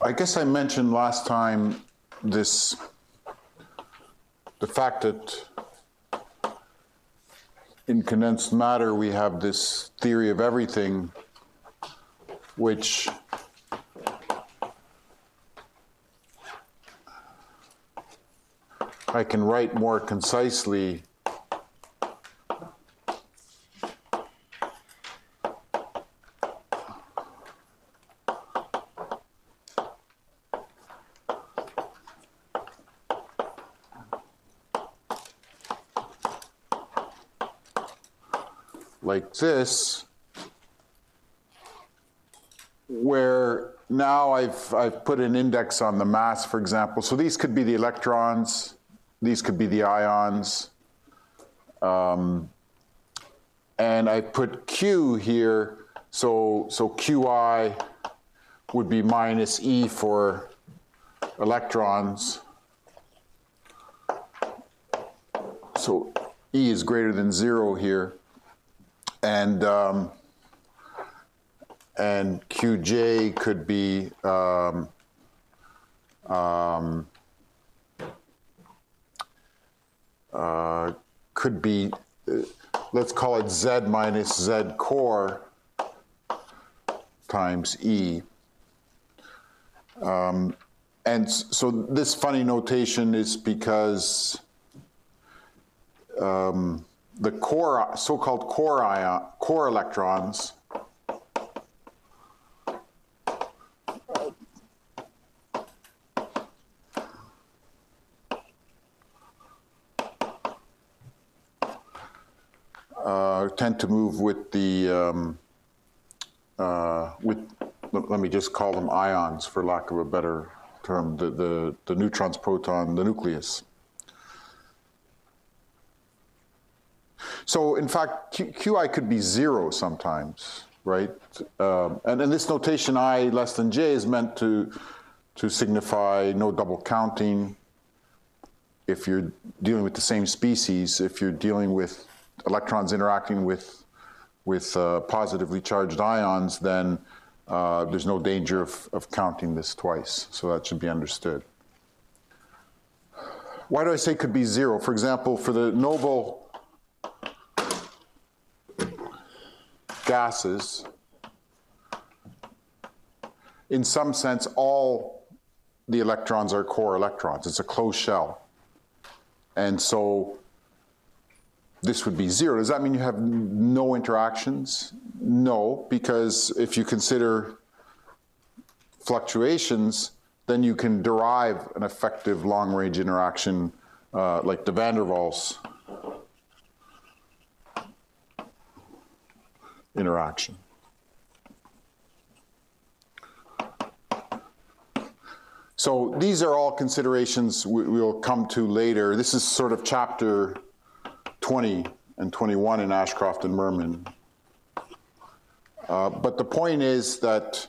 I guess I mentioned last time the fact that in condensed matter we have this theory of everything, which I can write more concisely like this, where now I've put an index on the mass, for example. So these could be the electrons, these could be the ions, and I put Q here, so Qi would be minus E for electrons. So E is greater than 0 here. And Qj could be let's call it Z minus Z core times E. And so this funny notation is because the core, so-called core electrons tend to move with the let me just call them ions for lack of a better term, the neutrons, proton, the nucleus. So in fact, Qi could be 0 sometimes, right? And in this notation, I less than j is meant to signify no double counting. If you're dealing with the same species, if you're dealing with electrons interacting with positively charged ions, then there's no danger of counting this twice. So that should be understood. Why do I say could be 0? For example, for the noble gases, in some sense, all the electrons are core electrons. It's a closed shell. And so this would be 0. Does that mean you have no interactions? No, because if you consider fluctuations, then you can derive an effective long-range interaction like the van der Waals interaction. So these are all considerations we'll come to later. This is sort of chapter 20 and 21 in Ashcroft and Mermin. But the point is that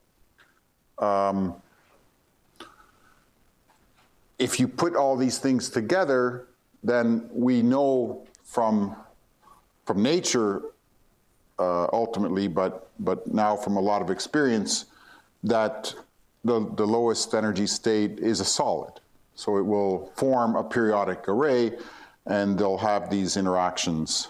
if you put all these things together, then we know from nature ultimately, but now from a lot of experience, that the lowest energy state is a solid. So it will form a periodic array, and they'll have these interactions.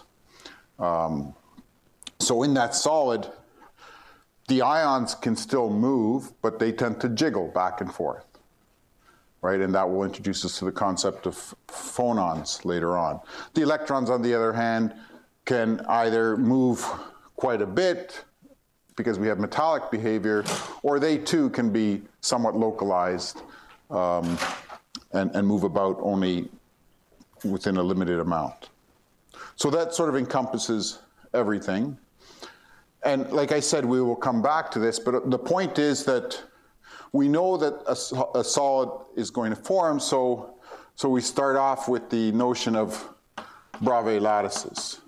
So in that solid, the ions can still move, but they tend to jiggle back and forth, right? And that will introduce us to the concept of phonons later on. The electrons, on the other hand, can either move quite a bit because we have metallic behavior, or they too can be somewhat localized and move about only within a limited amount. So that sort of encompasses everything. And like I said, we will come back to this, but the point is that we know that a solid is going to form, so we start off with the notion of Bravais lattices.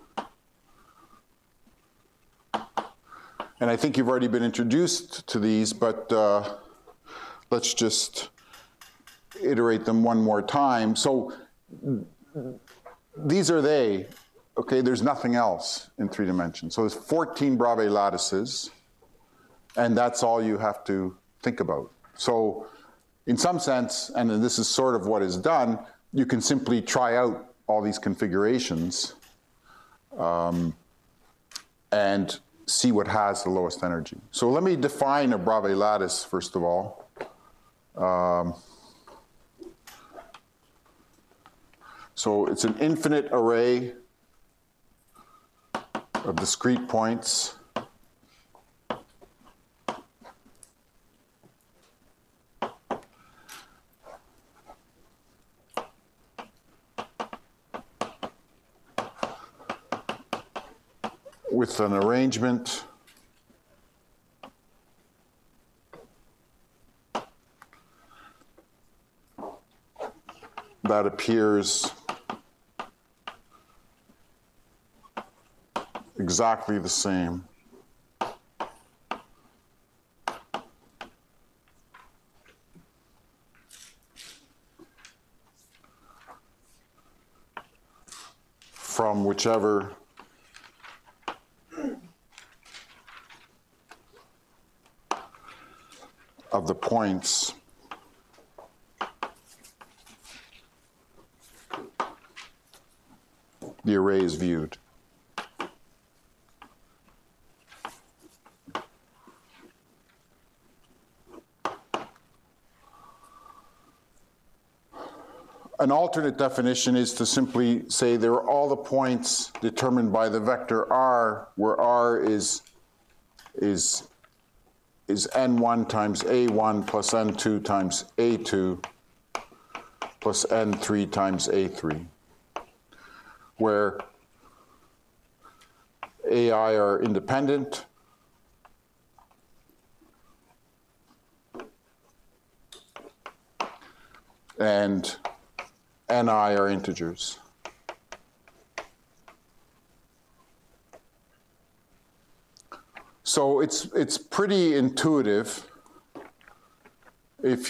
And I think you've already been introduced to these, but let's just iterate them one more time. So these are they. Okay, there's nothing else in 3 dimensions. So there's 14 Bravais lattices, and that's all you have to think about. So in some sense, and this is sort of what is done, you can simply try out all these configurations and see what has the lowest energy. So let me define a Bravais lattice, first of all. So it's an infinite array of discrete points with an arrangement that appears exactly the same. From whichever of the points the array is viewed. An alternate definition is to simply say there are all the points determined by the vector r, where r is n1 times a1 plus n2 times a2 plus n3 times a3, where ai are independent and ni are integers. So it's pretty intuitive. If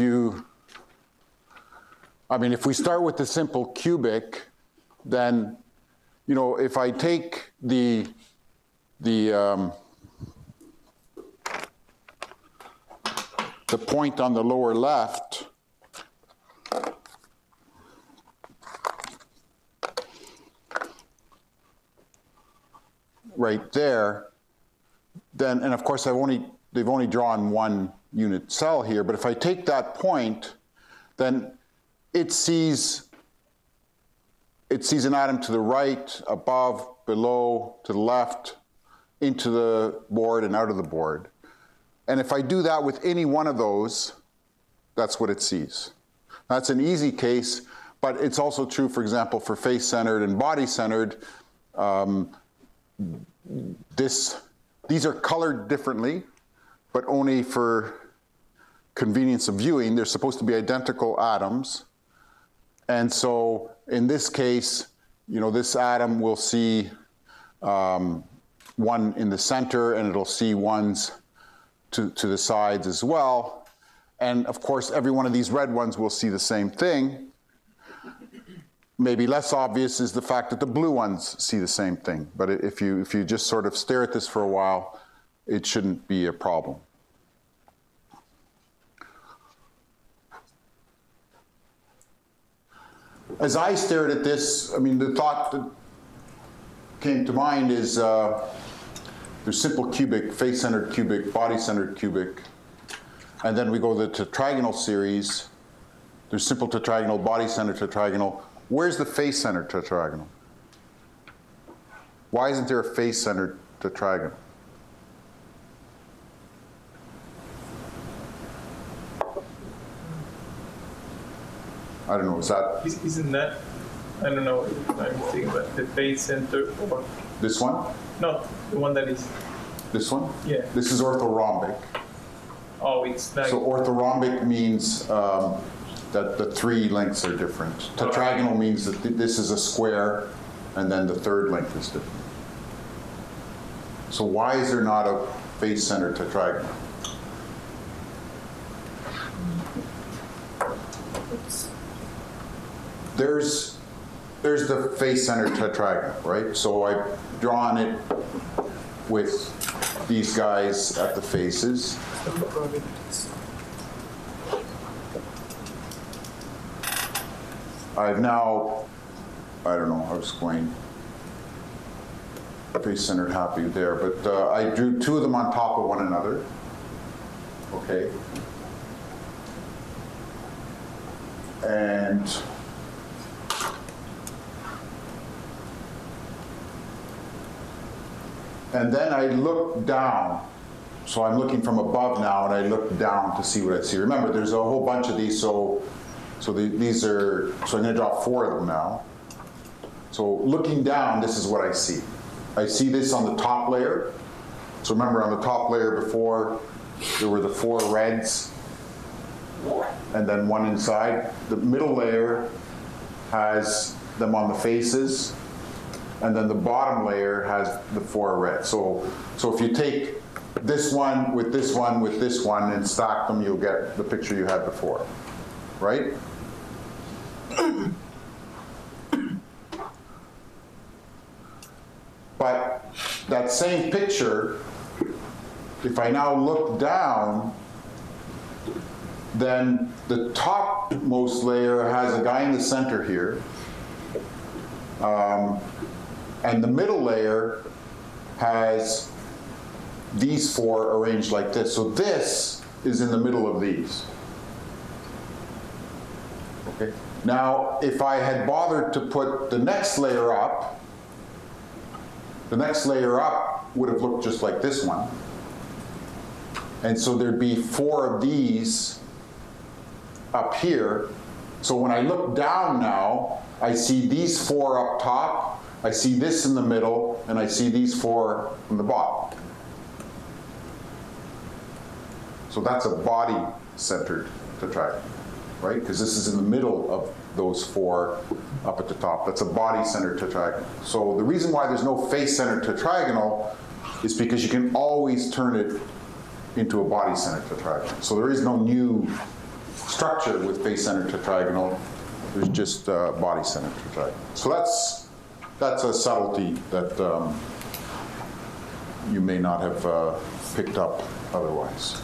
we start with the simple cubic, then, if I take the point on the lower left, right there, then, and of course they've only drawn one unit cell here, but if I take that point, then it sees an atom to the right, above, below, to the left, into the board and out of the board. And if I do that with any one of those, that's what it sees. That's an easy case, but it's also true, for example, for face-centered and body-centered. These are colored differently, but only for convenience of viewing. They're supposed to be identical atoms. And so in this case, this atom will see one in the center, and it'll see ones to the sides as well. And of course, every one of these red ones will see the same thing. Maybe less obvious is the fact that the blue ones see the same thing. But if you just sort of stare at this for a while, it shouldn't be a problem. As I stared at this, the thought that came to mind is there's simple cubic, face-centered cubic, body-centered cubic, and then we go to the tetragonal series. There's simple tetragonal, body-centered tetragonal. Where's the face-centered tetragonal? Why isn't there a face-centered tetragonal? I don't know, is that? Isn't that, I don't know if I'm thinking about the face center or? This one? No, the one that is. This one? Yeah. This is orthorhombic. Oh, it's like. So orthorhombic means that the three lengths are different. Tetragonal means that this is a square, and then the third length is different. So why is there not a face-centered tetragonal? There's the face-centered tetragonal, right? So I've drawn it with these guys at the faces. I've now, I don't know, I was going face-centered happy there, but I drew two of them on top of one another. Okay. And then I look down. So I'm looking from above now, and I look down to see what I see. Remember, there's a whole bunch of these, so these are, so I'm going to draw 4 of them now. So looking down, this is what I see. I see this on the top layer. So remember, on the top layer before, there were the 4 reds, and then one inside. The middle layer has them on the faces, and then the bottom layer has the 4 reds. So if you take this one with this one with this one and stack them, you'll get the picture you had before, right? But that same picture, if I now look down, then the topmost layer has a guy in the center here, and the middle layer has these 4 arranged like this. So this is in the middle of these. Okay. Now, if I had bothered to put the next layer up, the next layer up would have looked just like this one. And so there'd be 4 of these up here. So when I look down now, I see these 4 up top, I see this in the middle, and I see these 4 in the bottom. So that's a body-centered tetragonal, right? Because this is in the middle of those 4 up at the top. That's a body-centered tetragonal. So the reason why there's no face-centered tetragonal is because you can always turn it into a body-centered tetragonal. So there is no new structure with face-centered tetragonal. There's just body-centered tetragonal. So that's a subtlety that you may not have picked up otherwise.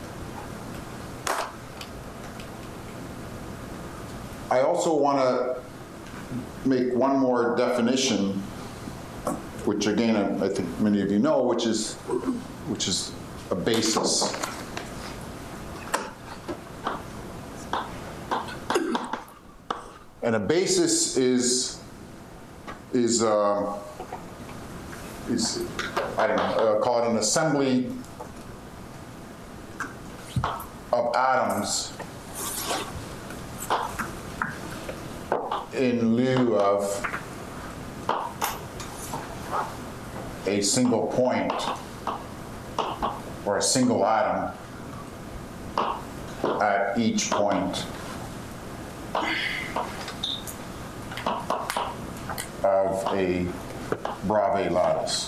I also want to make one more definition, which again I think many of you know, which is a basis. And a basis is I don't know, call it an assembly of atoms in lieu of a single point or a single atom at each point of a Bravais lattice.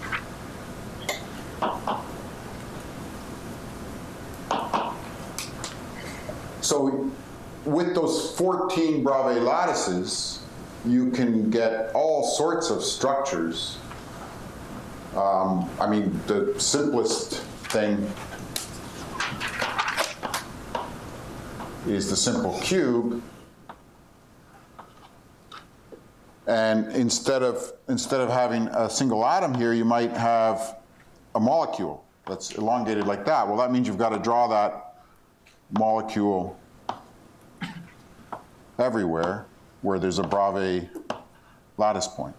So with those 14 Bravais lattices, you can get all sorts of structures. I mean, the simplest thing is the simple cube. And instead of having a single atom here, you might have a molecule that's elongated like that. Well, that means you've got to draw that molecule everywhere where there's a Bravais lattice point.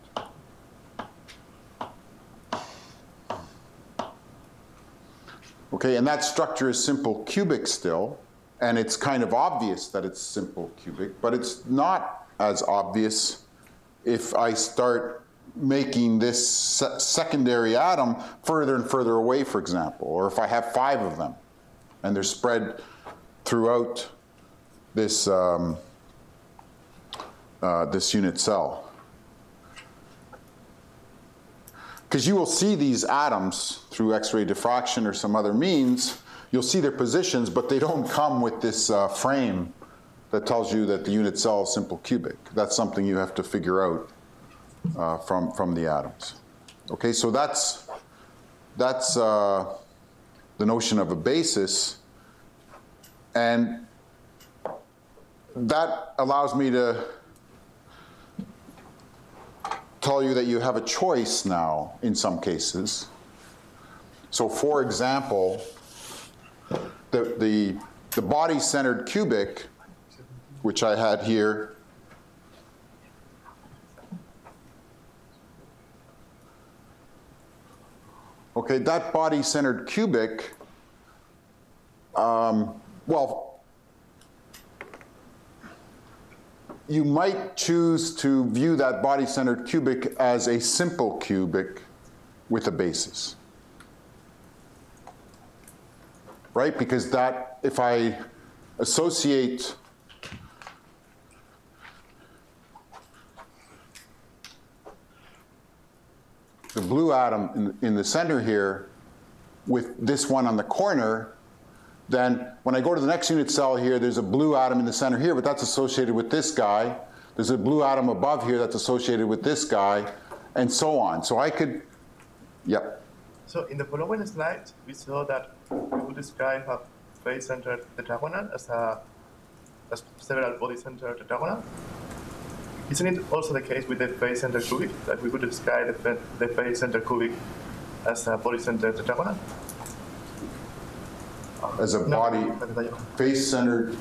Okay, and that structure is simple cubic still, and it's kind of obvious that it's simple cubic, but it's not as obvious if I start making this secondary atom further and further away, for example, or if I have 5 of them and they're spread throughout this this unit cell. Because you will see these atoms through X-ray diffraction or some other means, you'll see their positions, but they don't come with this frame that tells you that the unit cell is simple cubic. That's something you have to figure out from the atoms. Okay, so that's the notion of a basis, and that allows me to tell you that you have a choice now in some cases. So for example, the body-centered cubic, which I had here, okay, that body-centered cubic, well, you might choose to view that body-centered cubic as a simple cubic with a basis. Right? Because that, if I associate the blue atom in the center here with this one on the corner, then when I go to the next unit cell here, there's a blue atom in the center here, but that's associated with this guy. There's a blue atom above here that's associated with this guy, and so on. So I could, yep. So in the following slide, we saw that we would describe a face-centered tetragonal as several body-centered tetragonal. Isn't it also the case with the face-centered cubic, that we would describe the face-centered cubic as a body-centered tetragonal? As a body, face-centered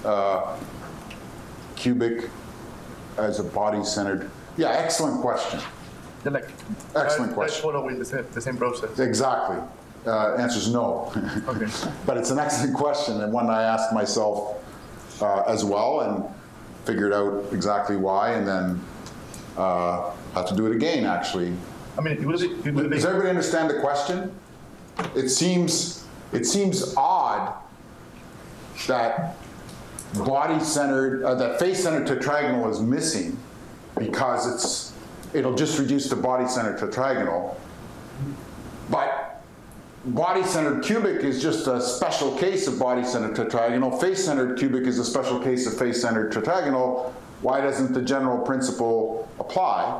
cubic as a body-centered, yeah, excellent question. Yeah, like, excellent question. Following the same process. Exactly. Answer's no. Okay. But it's an excellent question, and one I asked myself as well, and figured out exactly why, and then have to do it again, actually. I mean, it would be. Does everybody understand the question? It seems odd that body-centered, that face-centered tetragonal is missing because it'll just reduce the body-centered tetragonal. But body-centered cubic is just a special case of body-centered tetragonal. Face-centered cubic is a special case of face-centered tetragonal. Why doesn't the general principle apply?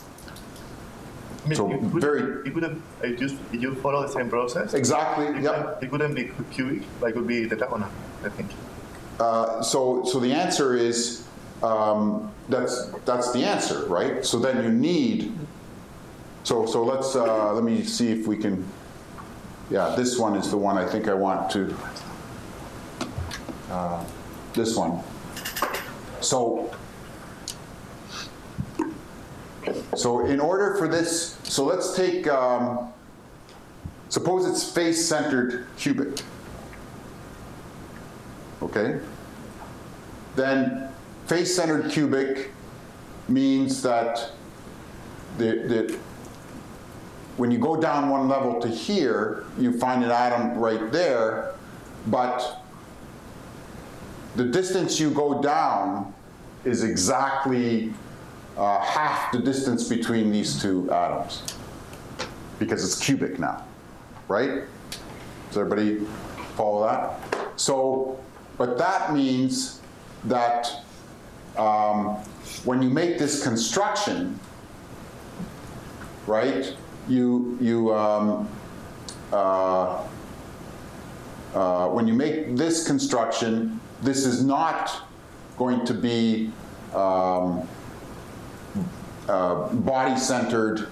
I mean, So it wouldn't you follow the same process. Exactly. Yep. It wouldn't be cubic, like it would be tetragonal, I think. So the answer is that's the answer, right? So then you need. So let's let me see if we can. Yeah, this one is the one I think I want to. This one. So in order for this, so let's take, suppose it's face-centered cubic, okay? Then face-centered cubic means that when you go down one level to here, you find an atom right there, but the distance you go down is exactly half the distance between these two atoms, because it's cubic now, right? Does everybody follow that? So, but that means that when you make this construction, right, when you make this construction, this is not going to be body-centered.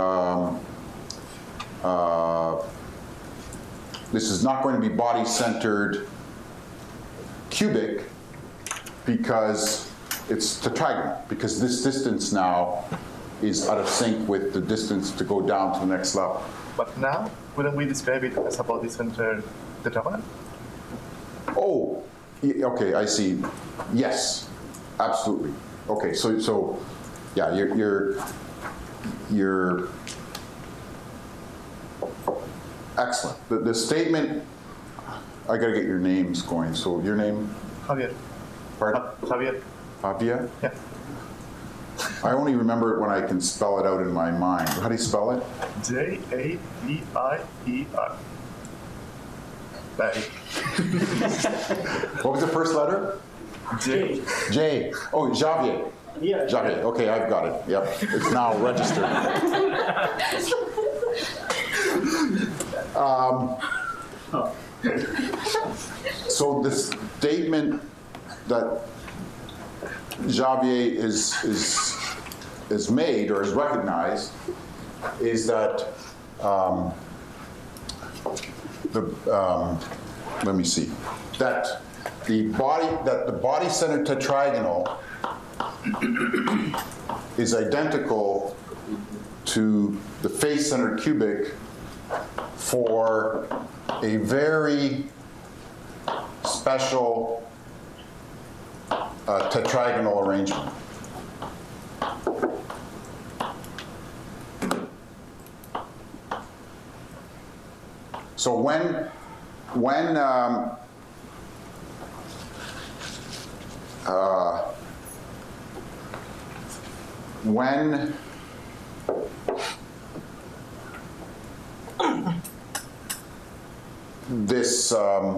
This is not going to be body-centered cubic because it's tetragonal, because this distance now is out of sync with the distance to go down to the next level. But now, wouldn't we describe it as a body-centered tetragonal? Oh, okay, I see. Yes, absolutely. Okay, so yeah, you're excellent. The statement, I gotta get your names going. So your name? Javier. Pardon? Javier. Javier? Yeah. I only remember it when I can spell it out in my mind. How do you spell it? Javier. What was the first letter? J. J. Oh, Javier. Yeah. Javier. Okay, I've got it. Yep, it's now registered. So the statement that Javier is is made or is recognized is that let me see, that the body-centered tetragonal is identical to the face-centered cubic for a very special tetragonal arrangement. So when this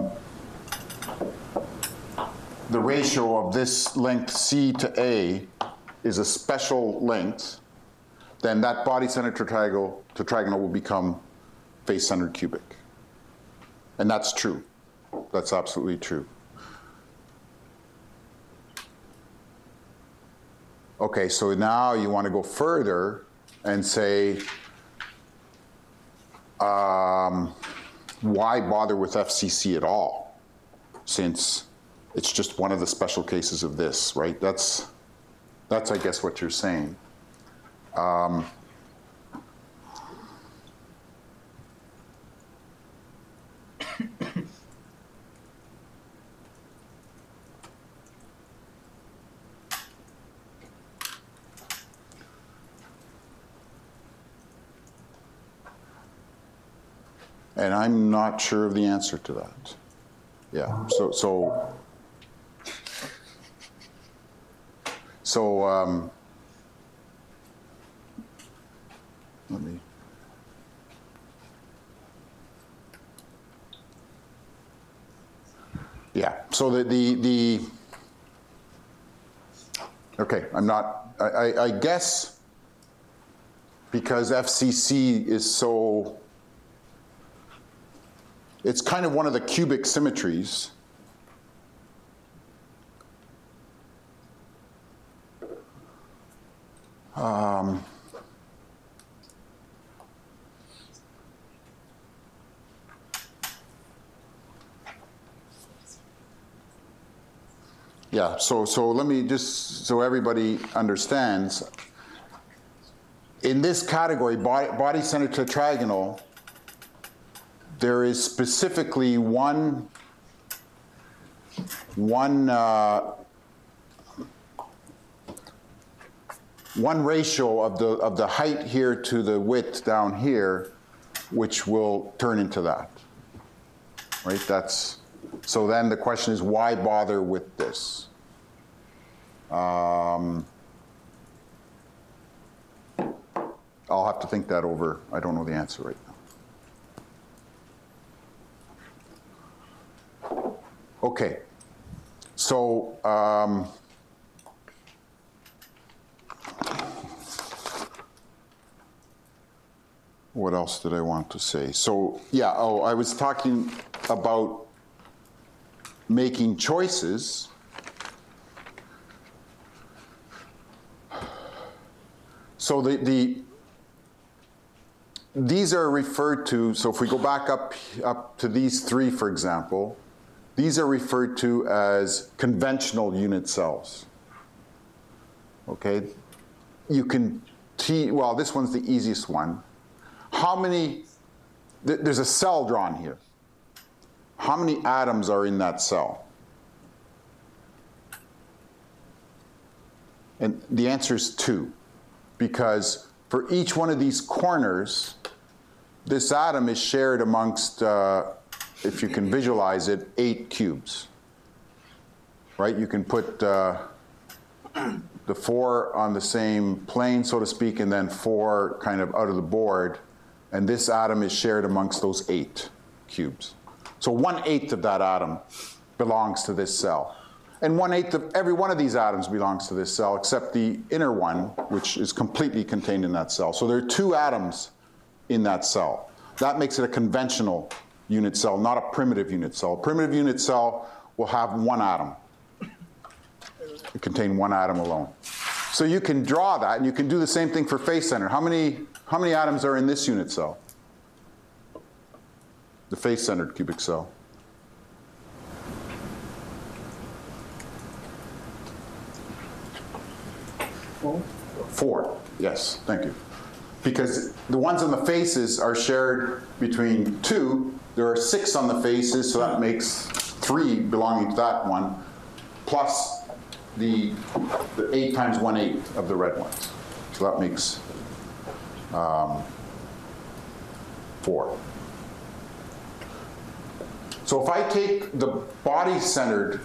the ratio of this length C to A is a special length, then that body-centered tetragonal will become face-centered cubic. And that's true. That's absolutely true. Okay, so now you want to go further and say, why bother with FCC at all, since it's just one of the special cases of this, right? That's I guess, what you're saying. And I'm not sure of the answer to that. Yeah, so let me. Yeah, so the okay, I guess because FCC is so, it's kind of one of the cubic symmetries. Yeah, so let me just, so everybody understands, in this category, body-centered tetragonal, there is specifically one ratio of the height here to the width down here, which will turn into that, right? So then the question is, why bother with this? I'll have to think that over. I don't know the answer right now. Okay, so what else did I want to say? So yeah, I was talking about making choices. So these are referred to, so if we go back up to these three, for example, these are referred to as conventional unit cells. Okay? You can well, this one's the easiest one. How many, there's a cell drawn here. How many atoms are in that cell? And the answer is 2, because for each one of these corners, this atom is shared amongst, if you can visualize it, 8 cubes. Right? You can put the 4 on the same plane, so to speak, and then 4 kind of out of the board, and this atom is shared amongst those 8 cubes. So 1/8 of that atom belongs to this cell. And 1/8 of every one of these atoms belongs to this cell, except the inner one, which is completely contained in that cell. So there are 2 atoms in that cell. That makes it a conventional unit cell, not a primitive unit cell. A primitive unit cell will have 1 atom. It contains 1 atom alone. So you can draw that, and you can do the same thing for face-centered. How many atoms are in this unit cell? The face-centered cubic cell. Four. Yes, thank you. Because the ones on the faces are shared between two. There are 6 on the faces, so that makes 3 belonging to that one, plus the 8 times 1/8 of the red ones. So that makes 4. So if I take the body-centered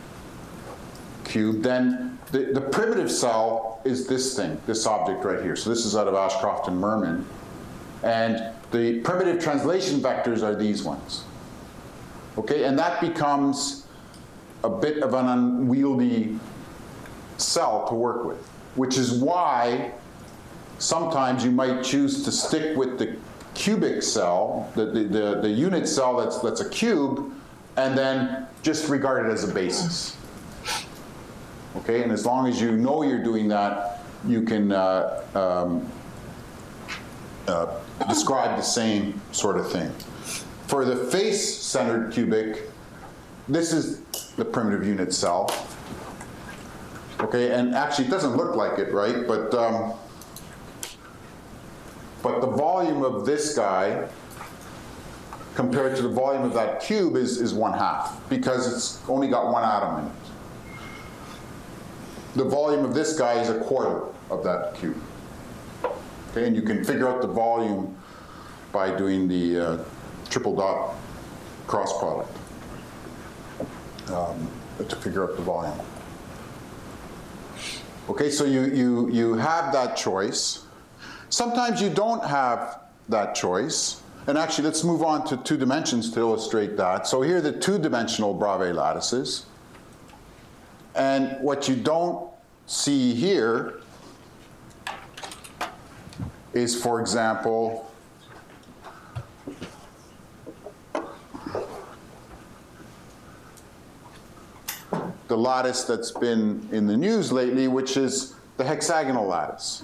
cube, then the primitive cell is this thing, this object right here. So this is out of Ashcroft and Mermin. And the primitive translation vectors are these ones. Okay, and that becomes a bit of an unwieldy cell to work with, which is why sometimes you might choose to stick with the cubic cell, the unit cell that's a cube, and then just regard it as a basis. Okay, and as long as you know you're doing that, you can describe the same sort of thing. For the face-centered cubic, this is the primitive unit cell. Okay, and actually it doesn't look like it, right? But the volume of this guy compared to the volume of that cube is 1/2, because it's only got 1 atom in it. The volume of this guy is 1/4 of that cube. Okay, and you can figure out the volume by doing the triple dot cross product to figure out the volume. Okay, so you have that choice. Sometimes you don't have that choice. And actually, let's move on to 2 dimensions to illustrate that. So here are the 2-dimensional Bravais lattices. And what you don't see here is, for example, the lattice that's been in the news lately, which is the hexagonal lattice.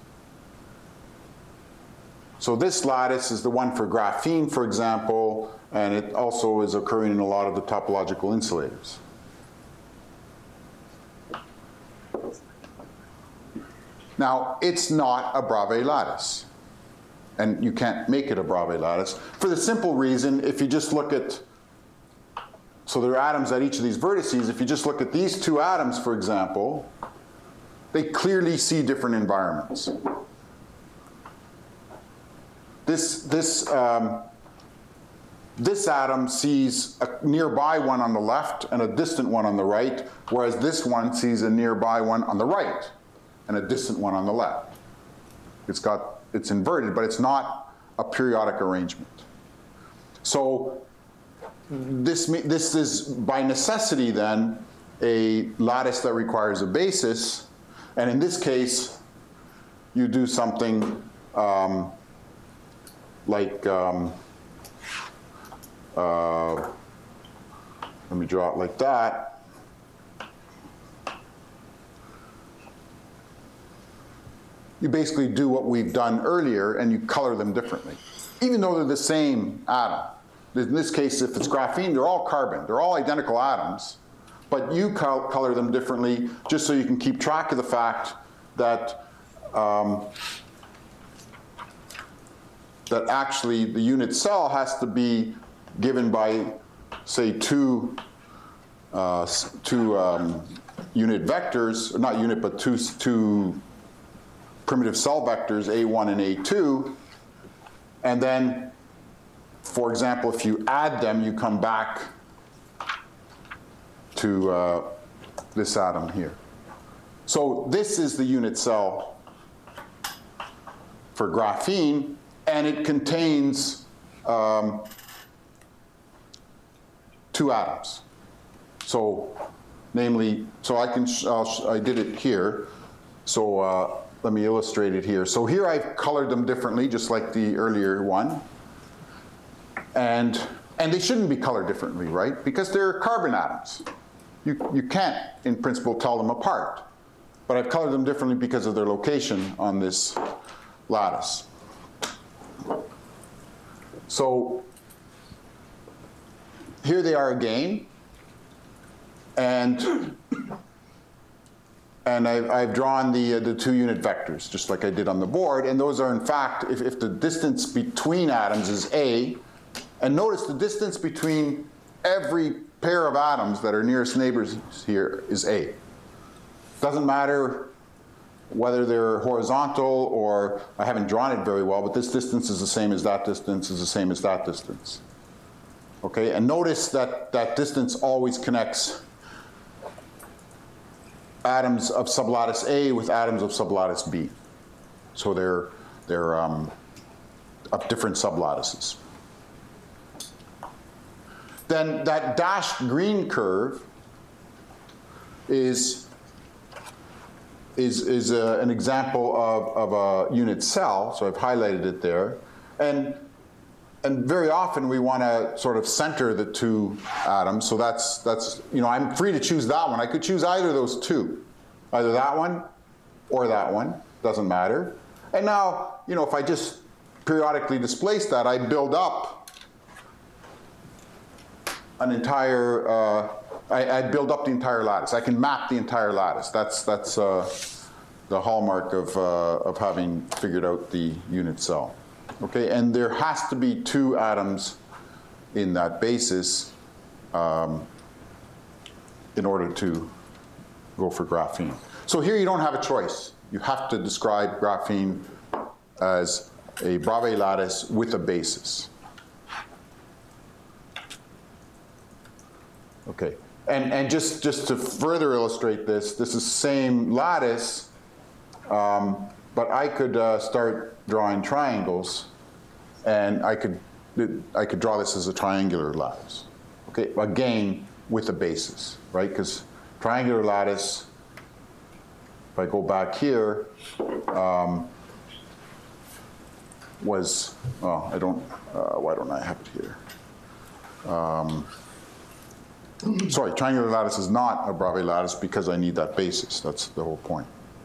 So this lattice is the one for graphene, for example, and it also is occurring in a lot of the topological insulators. Now, it's not a Bravais lattice, and you can't make it a Bravais lattice for the simple reason, if you just look at, so there are atoms at each of these vertices, if you just look at these 2 atoms, for example, they clearly see different environments. This atom sees a nearby one on the left and a distant one on the right, whereas this one sees a nearby one on the right and a distant one on the left. It's inverted, but it's not a periodic arrangement. So this is by necessity then a lattice that requires a basis, and in this case you do something like, let me draw it like that. You basically do what we've done earlier and you color them differently, even though they're the same atom. In this case, if it's graphene, they're all carbon. They're all identical atoms, but you color them differently just so you can keep track of the fact that that actually the unit cell has to be given by, say, two unit vectors, not unit, but two primitive cell vectors, A1 and A2, and then, for example, if you add them, you come back to this atom here. So this is the unit cell for graphene, and it contains 2 atoms. So, namely, so I did it here. So let me illustrate it here. So here I've colored them differently, just like the earlier one. And they shouldn't be colored differently, right? Because they're carbon atoms. You can't, in principle, tell them apart. but I've colored them differently because of their location on this lattice. So here they are again, and I've drawn the 2 unit vectors, just like I did on the board, and those are in fact, if the distance between atoms is A, and notice the distance between every pair of atoms that are nearest neighbors here is A. Doesn't matter whether they're horizontal or, I haven't drawn it very well, but this distance is the same as that distance is the same as that distance. Okay, and notice that that distance always connects atoms of sublattice A with atoms of sublattice B. So they're of different sublattices. Then that dashed green curve is an example of a unit cell, so I've highlighted it there. And very often we want to sort of center the 2 atoms, so that's you know, I'm free to choose that one. I could choose either of those 2, either that one or that one, doesn't matter. And now, you know, if I just periodically displace that, I build up an entire, I build up the entire lattice. I can map the entire lattice. That's the hallmark of having figured out the unit cell. Okay, and there has to be 2 atoms in that basis in order to go for graphene. So here you don't have a choice. You have to describe graphene as a Bravais lattice with a basis. Okay, and just to further illustrate this, this is the same lattice, but I could start drawing triangles, and I could draw this as a triangular lattice. Okay, again with a basis, right? Because triangular lattice, if I go back here, was, oh, I don't, why don't I have it here? Sorry, triangular lattice is not a Bravais lattice because I need that basis. That's the whole point.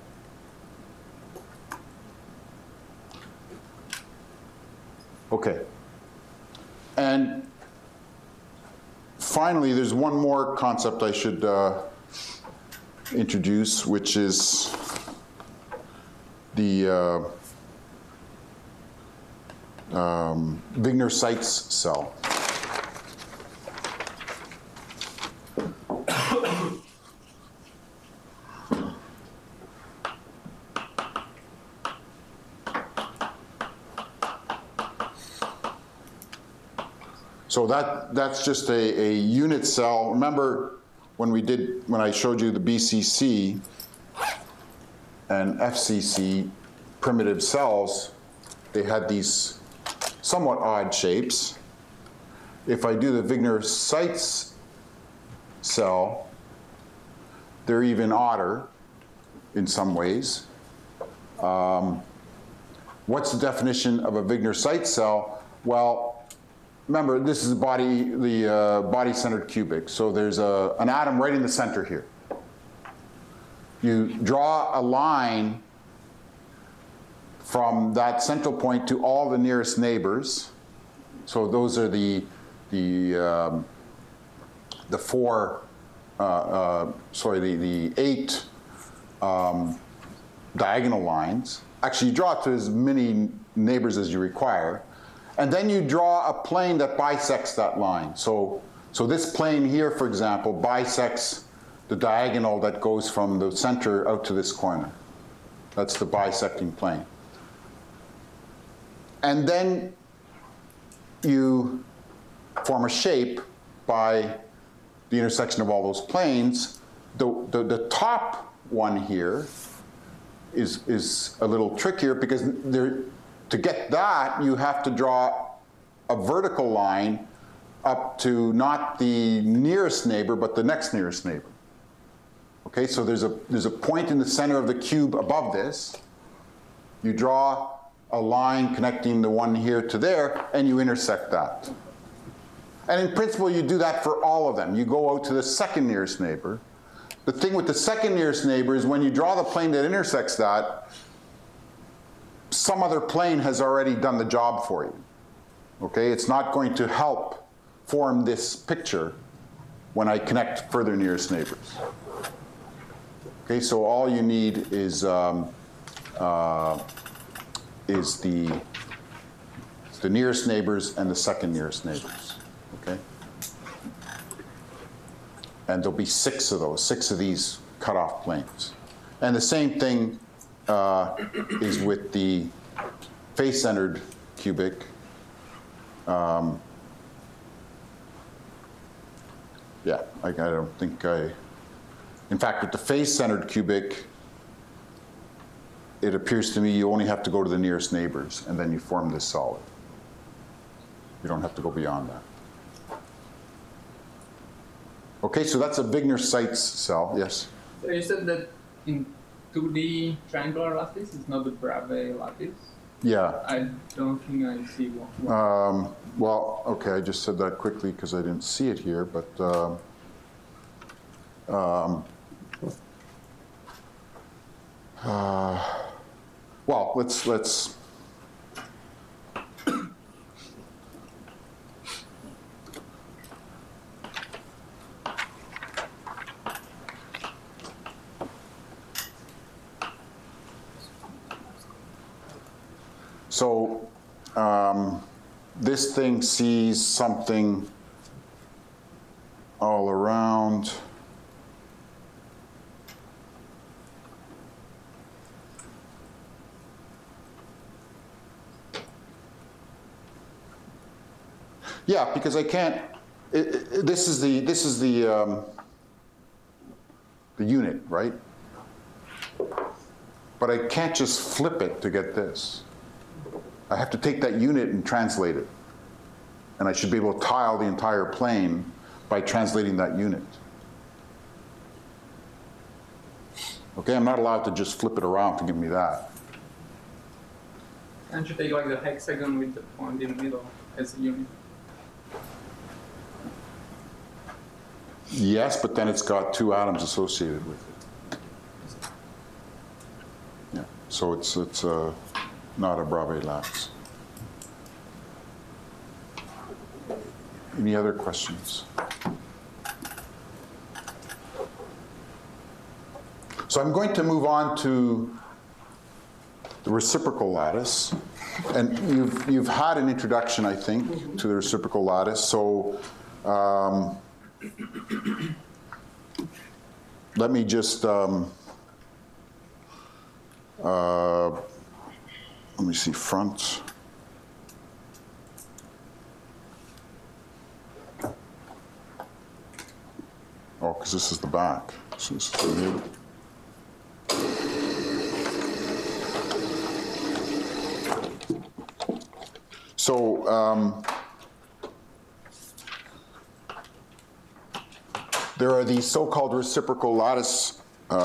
Okay. And finally, there's one more concept I should introduce, which is the Wigner-Seitz cell. So that's just a unit cell. Remember when I showed you the BCC and FCC primitive cells, they had these somewhat odd shapes. If I do the Wigner-Seitz cell, they're even odder in some ways. What's the definition of a Wigner-Seitz cell? Well, remember, this is the body-centered cubic. So there's an atom right in the center here. You draw a line from that central point to all the nearest neighbors. So those are the 8 diagonal lines. Actually, you draw it to as many neighbors as you require. And then you draw a plane that bisects that line. So this plane here, for example, bisects the diagonal that goes from the center out to this corner. That's the bisecting plane. And then you form a shape by the intersection of all those planes. The top one here is a little trickier because to get that, you have to draw a vertical line up to not the nearest neighbor, but the next nearest neighbor. Okay, so there's a point in the center of the cube above this. You draw a line connecting the one here to there, and you intersect that. And in principle, you do that for all of them. You go out to the second nearest neighbor, The thing with the second nearest neighbor is when you draw the plane that intersects that, some other plane has already done the job for you. Okay, it's not going to help form this picture when I connect further nearest neighbors. Okay, so all you need is the nearest neighbors and the second nearest neighbors. Okay, and there'll be 6 of those, 6 of these cutoff planes, and the same thing is with the face-centered cubic. Yeah, I don't think in fact, with the face-centered cubic, it appears to me you only have to go to the nearest neighbors, and then you form this solid. You don't have to go beyond that. Okay, so that's a Wigner-Seitz cell, yes? So you said that in 2D triangular lattice, it's not the Bravais lattice? Yeah. I don't think I see one. Well, okay, I just said that quickly because I didn't see it here, but well, let's so this thing sees something all around. Yeah, because I can't. This is the unit, right? But I can't just flip it to get this. I have to take that unit and translate it. And I should be able to tile the entire plane by translating that unit. Okay, I'm not allowed to just flip it around to give me that. Can't you take like the hexagon with the point in the middle as a unit? Yes, but then it's got 2 atoms associated with it. Yeah, so it's not a Bravais lattice. Any other questions? So I'm going to move on to the reciprocal lattice. And you've had an introduction, I think, to the reciprocal lattice. So let me just let me see, front. Oh, because this is the back. So this is the new. So there are these so-called reciprocal lattice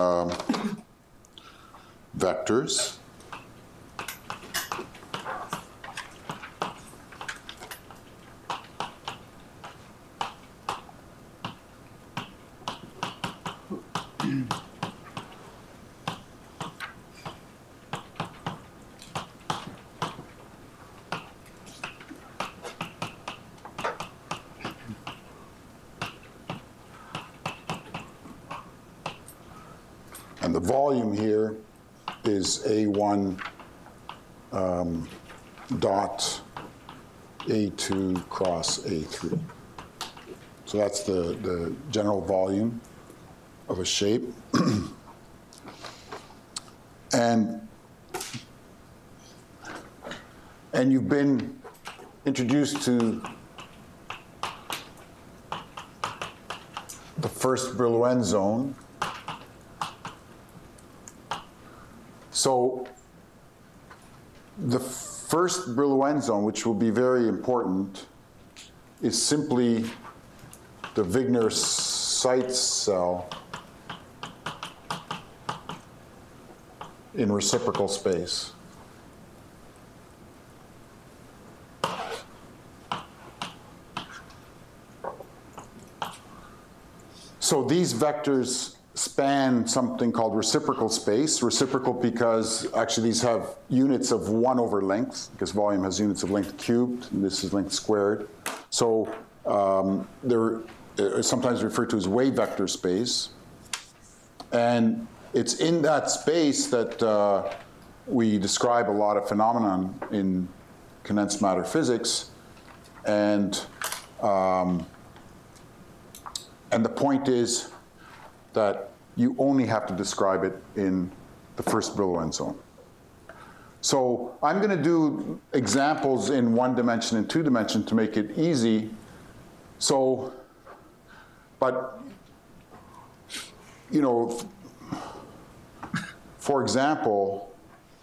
vectors. And the volume here is A1 dot A2 cross A3. So that's the general volume of a shape. And you've been introduced to the first Brillouin zone. So the first Brillouin zone, which will be very important, is simply the Wigner-Seitz cell in reciprocal space. So these vectors span something called reciprocal space. Reciprocal because actually these have units of 1 over length, because volume has units of length cubed, and this is length squared. So they're sometimes referred to as wave vector space. And it's in that space that we describe a lot of phenomenon in condensed matter physics. And the point is that you only have to describe it in the first Brillouin zone. So I'm going to do examples in 1 dimension and 2 dimension to make it easy. So, but, you know, for example,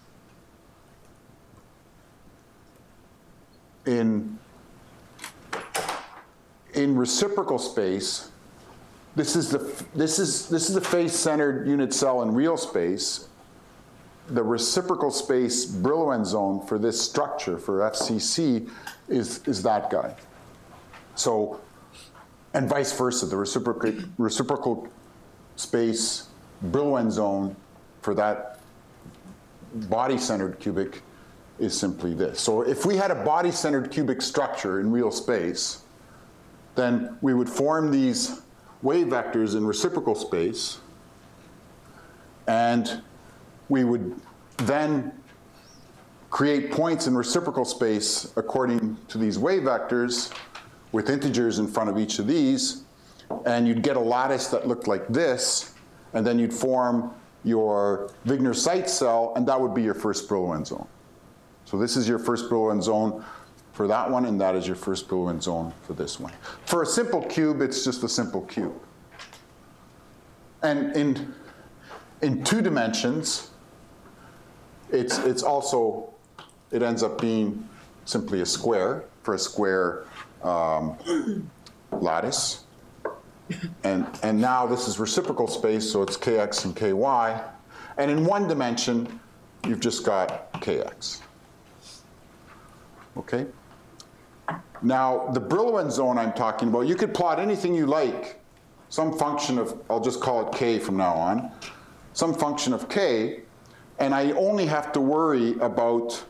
in reciprocal space, this is the face-centered unit cell in real space. The reciprocal space Brillouin zone for this structure, for FCC, is that guy. So, and vice versa, the reciprocal space Brillouin zone for that body-centered cubic is simply this. So if we had a body-centered cubic structure in real space, then we would form these wave vectors in reciprocal space, and we would then create points in reciprocal space according to these wave vectors with integers in front of each of these, and you'd get a lattice that looked like this, and then you'd form your Wigner-Seitz cell, and that would be your first Brillouin zone. So this is your first Brillouin zone for that one, and that is your first Brillouin zone for this one. For a simple cube, it's just a simple cube. And in 2 dimensions, it ends up being simply a square for a square lattice. And now this is reciprocal space, so it's kx and ky. And in 1 dimension, you've just got kx. Okay? Now, the Brillouin zone I'm talking about, you could plot anything you like, some function of, I'll just call it k from now on, some function of k, and I only have to worry about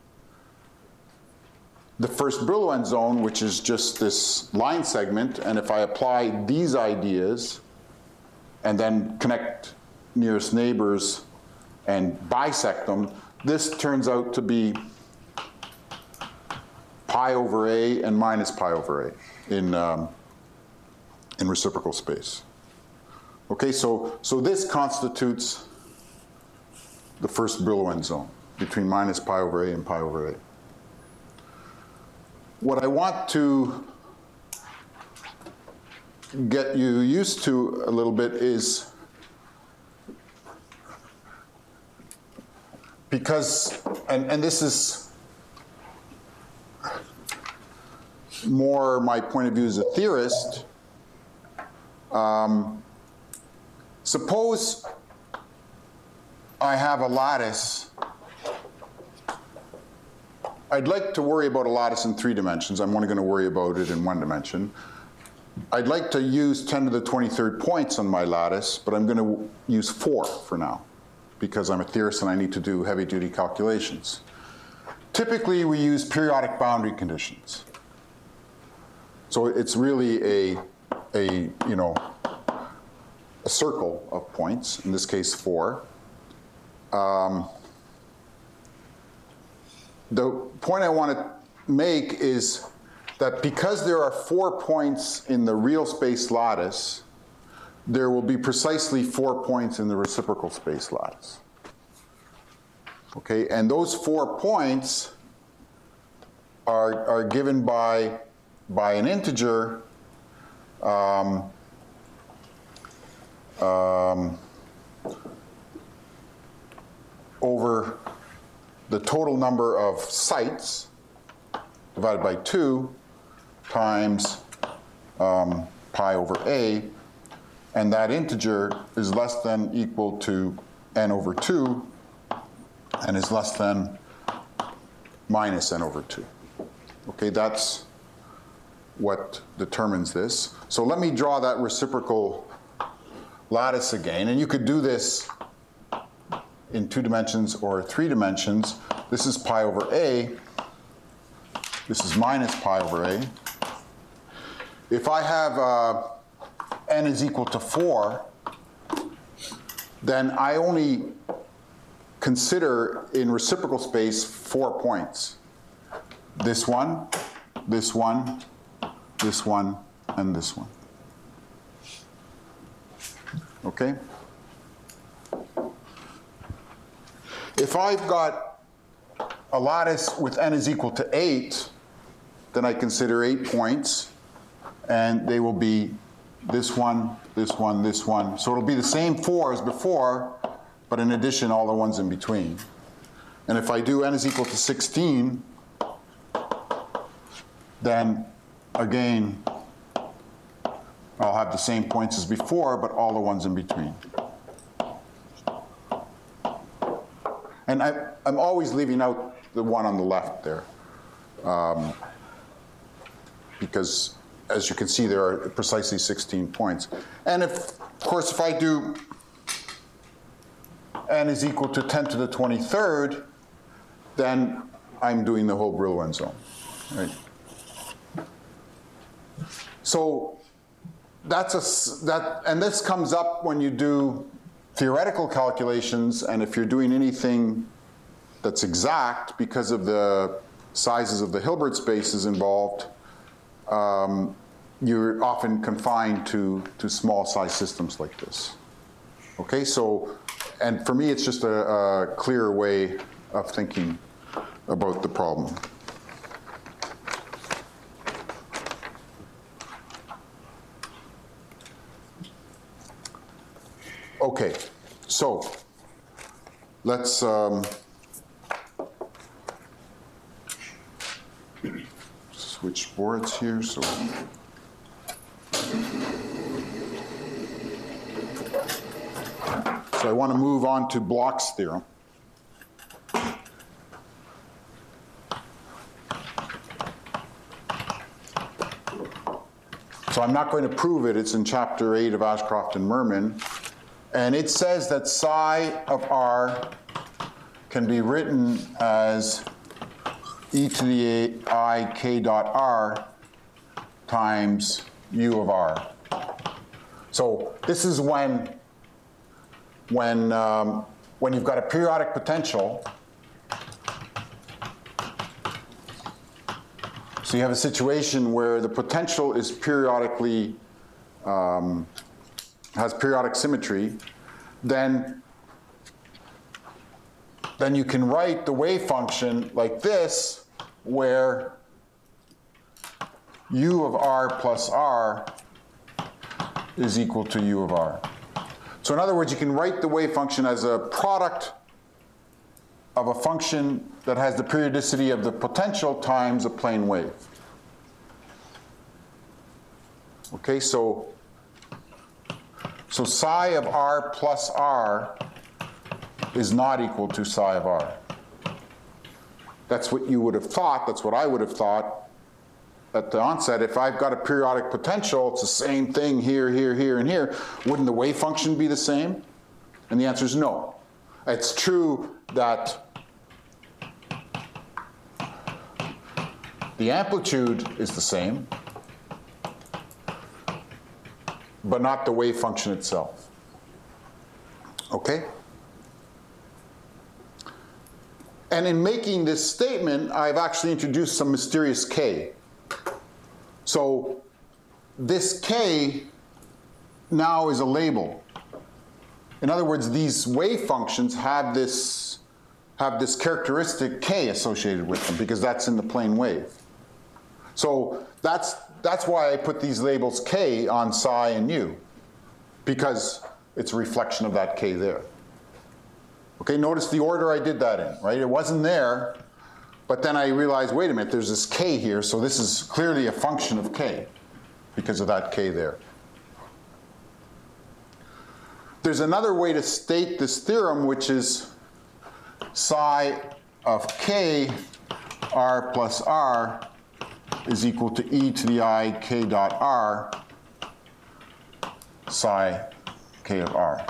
the first Brillouin zone, which is just this line segment, and if I apply these ideas and then connect nearest neighbors and bisect them, this turns out to be pi over a and minus pi over a in reciprocal space. Okay, so this constitutes the first Brillouin zone between minus pi over a and pi over a. What I want to get you used to a little bit is, because, and this is more my point of view as a theorist, suppose I have a lattice. I'd like to worry about a lattice in 3 dimensions. I'm only going to worry about it in 1 dimension. I'd like to use 10 to the 23rd points on my lattice, but I'm going to use 4 for now, because I'm a theorist and I need to do heavy-duty calculations. Typically, we use periodic boundary conditions. So it's really a circle of points, in this case 4. The point I want to make is that because there are 4 points in the real space lattice, there will be precisely 4 points in the reciprocal space lattice. Okay, and those 4 points are given by an integer over the total number of sites divided by 2 times pi over a, and that integer is less than equal to n over 2 and is less than minus n over 2. Okay, that's what determines this. So let me draw that reciprocal lattice again, and you could do this in 2 dimensions or 3 dimensions. This is pi over a. This is minus pi over a. If I have n is equal to 4, then I only consider in reciprocal space 4 points. This one, this one, this one, and this one. Okay? If I've got a lattice with n is equal to 8, then I consider 8 points, and they will be this one, this one, this one. So it'll be the same 4 as before, but in addition, all the ones in between. And if I do n is equal to 16, then again, I'll have the same points as before, but all the ones in between. And I'm always leaving out the one on the left there, because as you can see, there are precisely 16 points. And if, of course, if I do n is equal to 10 to the 23rd, then I'm doing the whole Brillouin zone, right? So and this comes up when you do theoretical calculations, and if you're doing anything that's exact because of the sizes of the Hilbert spaces involved, you're often confined to small size systems like this. Okay, so, and for me, it's just a clearer way of thinking about the problem. Okay, so let's switch boards here. So I want to move on to Bloch's theorem. So I'm not going to prove it. It's in chapter 8 of Ashcroft and Mermin. And it says that psi of r can be written as e to the I k dot r times u of r. So this is when you've got a periodic potential. So you have a situation where the potential is periodically has periodic symmetry, then you can write the wave function like this, where u of r plus r is equal to u of r. So in other words, you can write the wave function as a product of a function that has the periodicity of the potential times a plane wave. Okay, so psi of r plus r is not equal to psi of r. That's what you would have thought, that's what I would have thought at the onset. If I've got a periodic potential, it's the same thing here, here, here, and here. Wouldn't the wave function be the same? And the answer is no. It's true that the amplitude is the same, but not the wave function itself. Okay? And in making this statement, I've actually introduced some mysterious k. So this k now is a label. In other words, these wave functions have this characteristic k associated with them, because that's in the plane wave. So that's why I put these labels k on psi and u, because it's a reflection of that k there. Okay, notice the order I did that in, right? It wasn't there, but then I realized, wait a minute, there's this k here, so this is clearly a function of k because of that k there. There's another way to state this theorem, which is psi of k r plus r is equal to e to the I k dot r psi K of R.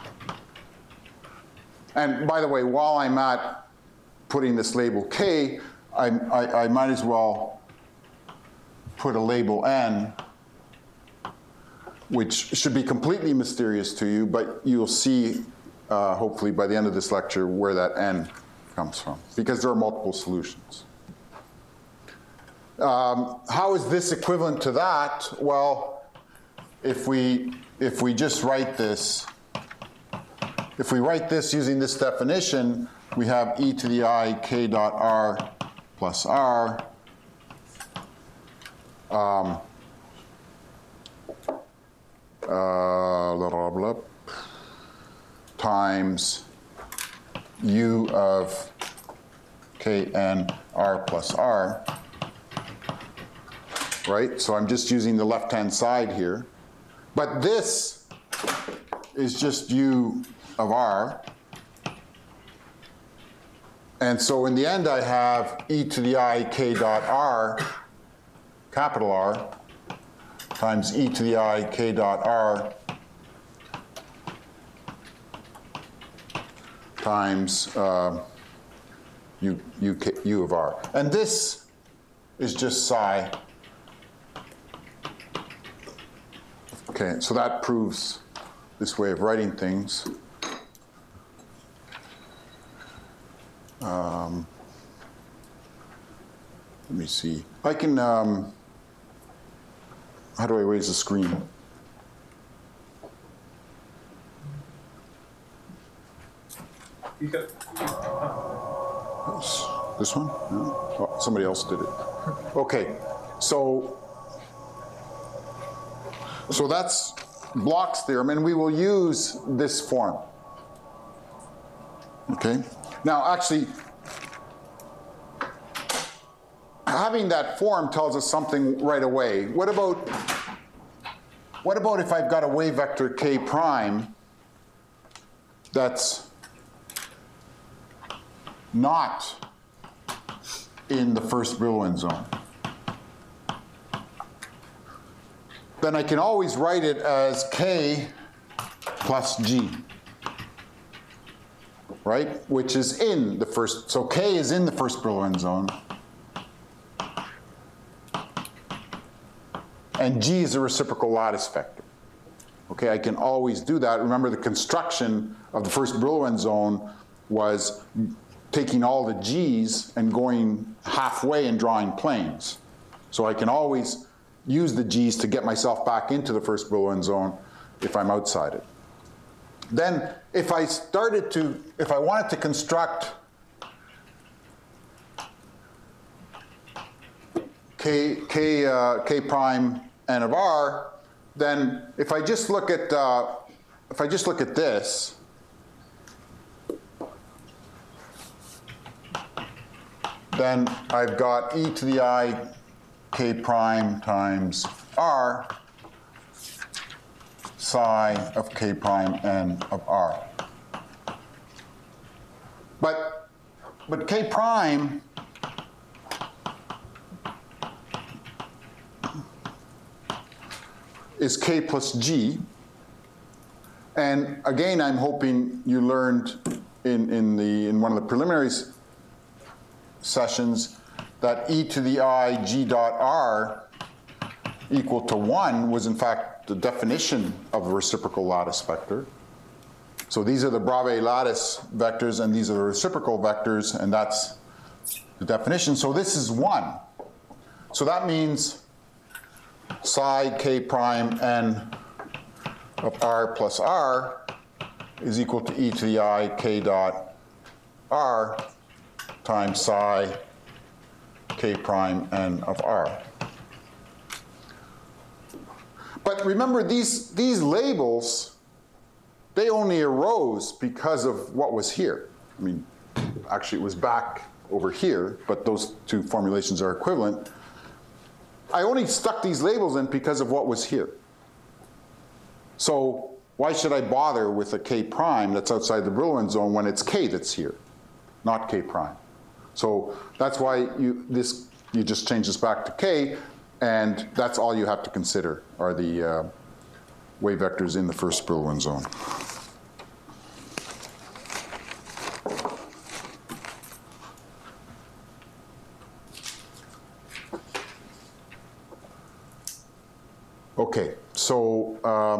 And by the way, while I'm at putting this label K, I might as well put a label N, which should be completely mysterious to you, but you'll see, hopefully by the end of this lecture, where that N comes from, because there are multiple solutions. How is this equivalent to that? Well, if we just write this, if we write this using this definition, we have e to the I k dot r plus r blah, blah, blah, times u of kn r plus r, right? So I'm just using the left-hand side here. But this is just u of r. And so in the end, I have e to the I k dot r, capital R, times e to the I k dot r times u of r. And this is just psi. Okay, so that proves this way of writing things. Let me see. I can, how do I raise the screen? You got, This one? No? Oh, somebody else did it. Okay, so that's Bloch's theorem, and we will use this form. Okay? Now, actually, having that form tells us something right away. What about if I've got a wave vector k prime that's not in the first Brillouin zone? Then I can always write it as k plus g, right? Which is in the first, so k is in the first Brillouin zone. And g is a reciprocal lattice vector. Okay, I can always do that. Remember, the construction of the first Brillouin zone was taking all the g's and going halfway and drawing planes. So I can always use the g's to get myself back into the first Brillouin zone if I'm outside it. Then if I wanted to construct k prime n of r, then if I just look at this, then I've got e to the I k prime times r psi of k prime n of r. But k prime is k plus g. And again, I'm hoping you learned in one of the preliminary sessions that e to the I g dot r equal to 1 was in fact the definition of a reciprocal lattice vector. So these are the Bravais lattice vectors, and these are the reciprocal vectors, and that's the definition. So this is 1. So that means psi k prime n of r plus r is equal to e to the I k dot r times psi k prime n of r. But remember, these labels, they only arose because of what was here. I mean, actually it was back over here, but those two formulations are equivalent. I only stuck these labels in because of what was here. So why should I bother with a k prime that's outside the Brillouin zone when it's k that's here, not k prime? So that's why you just change this back to k, and that's all you have to consider are the wave vectors in the first Brillouin zone. Okay, so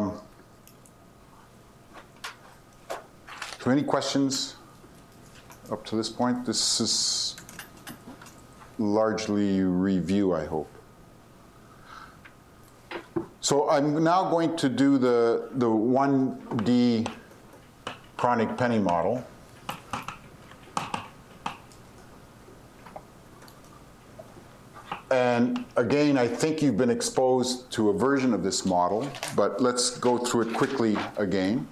any questions up to this point? This is largely review, I hope. So I'm now going to do the 1D chronic penny model. And again, I think you've been exposed to a version of this model, but let's go through it quickly again.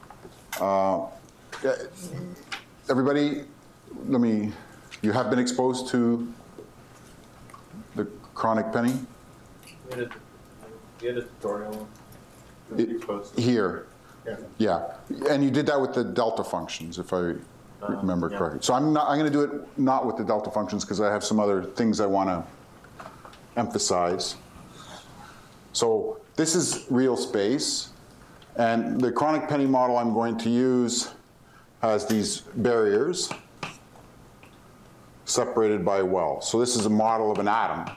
Everybody, you have been exposed to the chronic penny? We had a tutorial. Here. Yeah. Yeah, and you did that with the delta functions, if I remember correctly. So I'm going to do it not with the delta functions because I have some other things I want to emphasize. So this is real space, and the chronic penny model I'm going to use has these barriers separated by a well. So this is a model of an atom.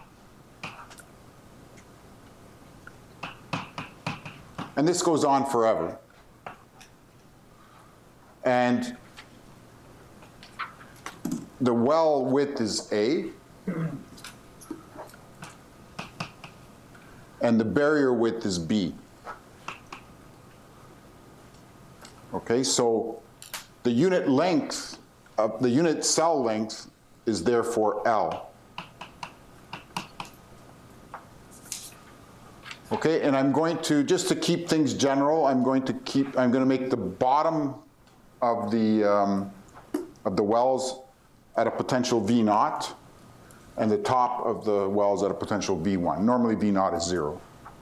And this goes on forever. And the well width is A, and the barrier width is B. Okay, so the unit length of the unit cell length is therefore L. Okay, and I'm going to, just to keep things general, I'm going to make the bottom of the wells at a potential V0, and the top of the wells at a potential V1. Normally V0 is 0.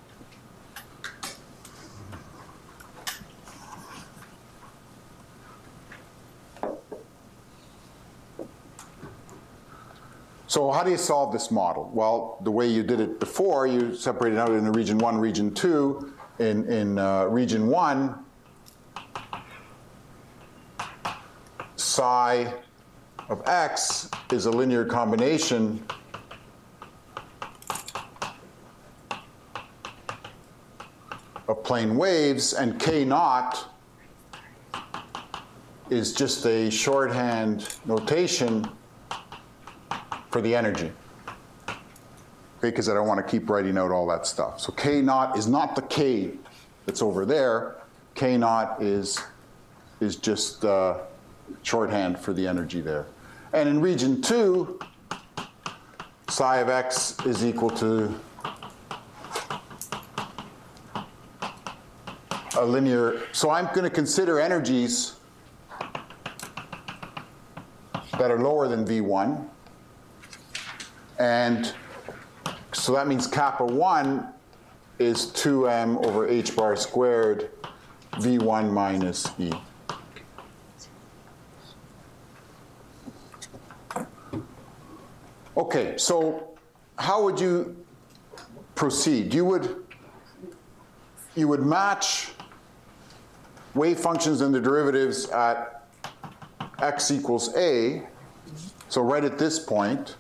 So how do you solve this model? Well, the way you did it before, you separated out into region 1, region 2. In region 1, psi of x is a linear combination of plane waves, and k0 is just a shorthand notation for the energy. Okay, because I don't want to keep writing out all that stuff. So k0 is not the k that's over there. K0 is just shorthand for the energy there. And in region 2, psi of x is equal to a linear, so I'm going to consider energies that are lower than V1. And so that means kappa 1 is 2m over h bar squared V1 minus E. Okay, so how would you proceed? You would match wave functions and the derivatives at x equals a, so right at this point,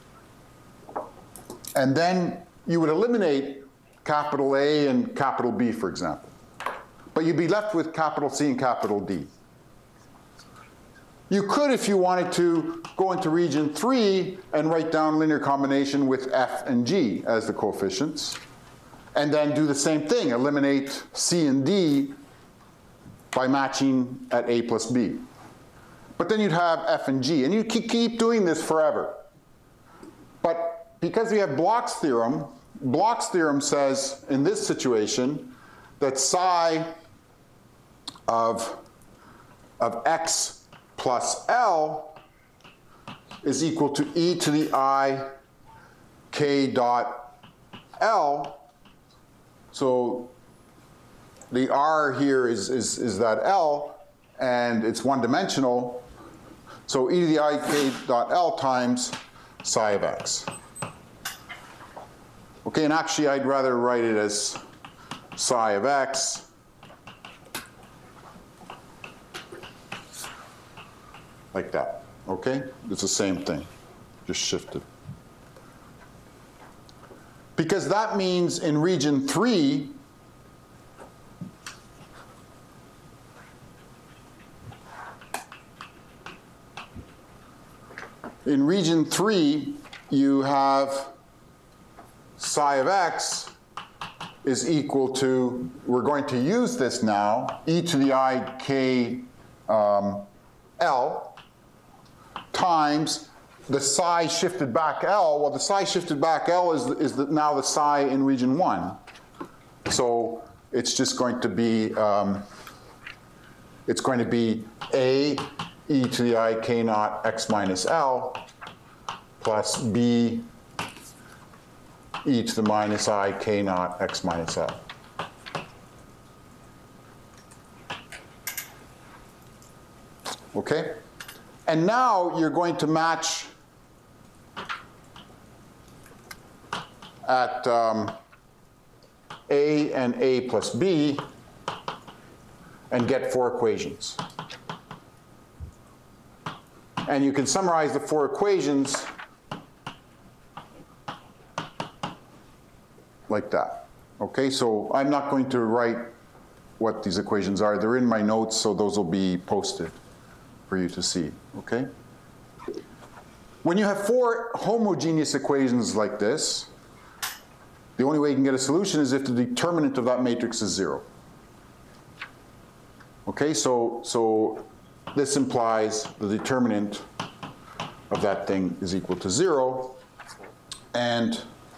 and then you would eliminate capital A and capital B, for example. But you'd be left with capital C and capital D. You could, if you wanted to, go into region 3 and write down linear combination with F and G as the coefficients, and then do the same thing, eliminate C and D by matching at A plus B. But then you'd have F and G, and you keep doing this forever. But because we have Bloch's theorem says in this situation that psi of x plus L is equal to e to the I k dot L. So the R here is that L, and it's one-dimensional. So e to the I k dot L times psi of x. Okay, and actually I'd rather write it as psi of x like that, okay? It's the same thing, just shifted. Because that means in region 3, you have psi of x is equal to, we're going to use this now, e to the I k L times the psi shifted back L. Well, the psi shifted back L is now the psi in region 1. So it's just going to be, A e to the I k naught x minus L plus B e to the minus I k naught x minus L. Okay? And now you're going to match at A and A plus B and get 4 equations. And you can summarize the 4 equations like that. Okay, so I'm not going to write what these equations are. They're in my notes, so those will be posted for you to see, okay? When you have 4 homogeneous equations like this, the only way you can get a solution is if the determinant of that matrix is 0. Okay, so this implies the determinant of that thing is equal to 0, and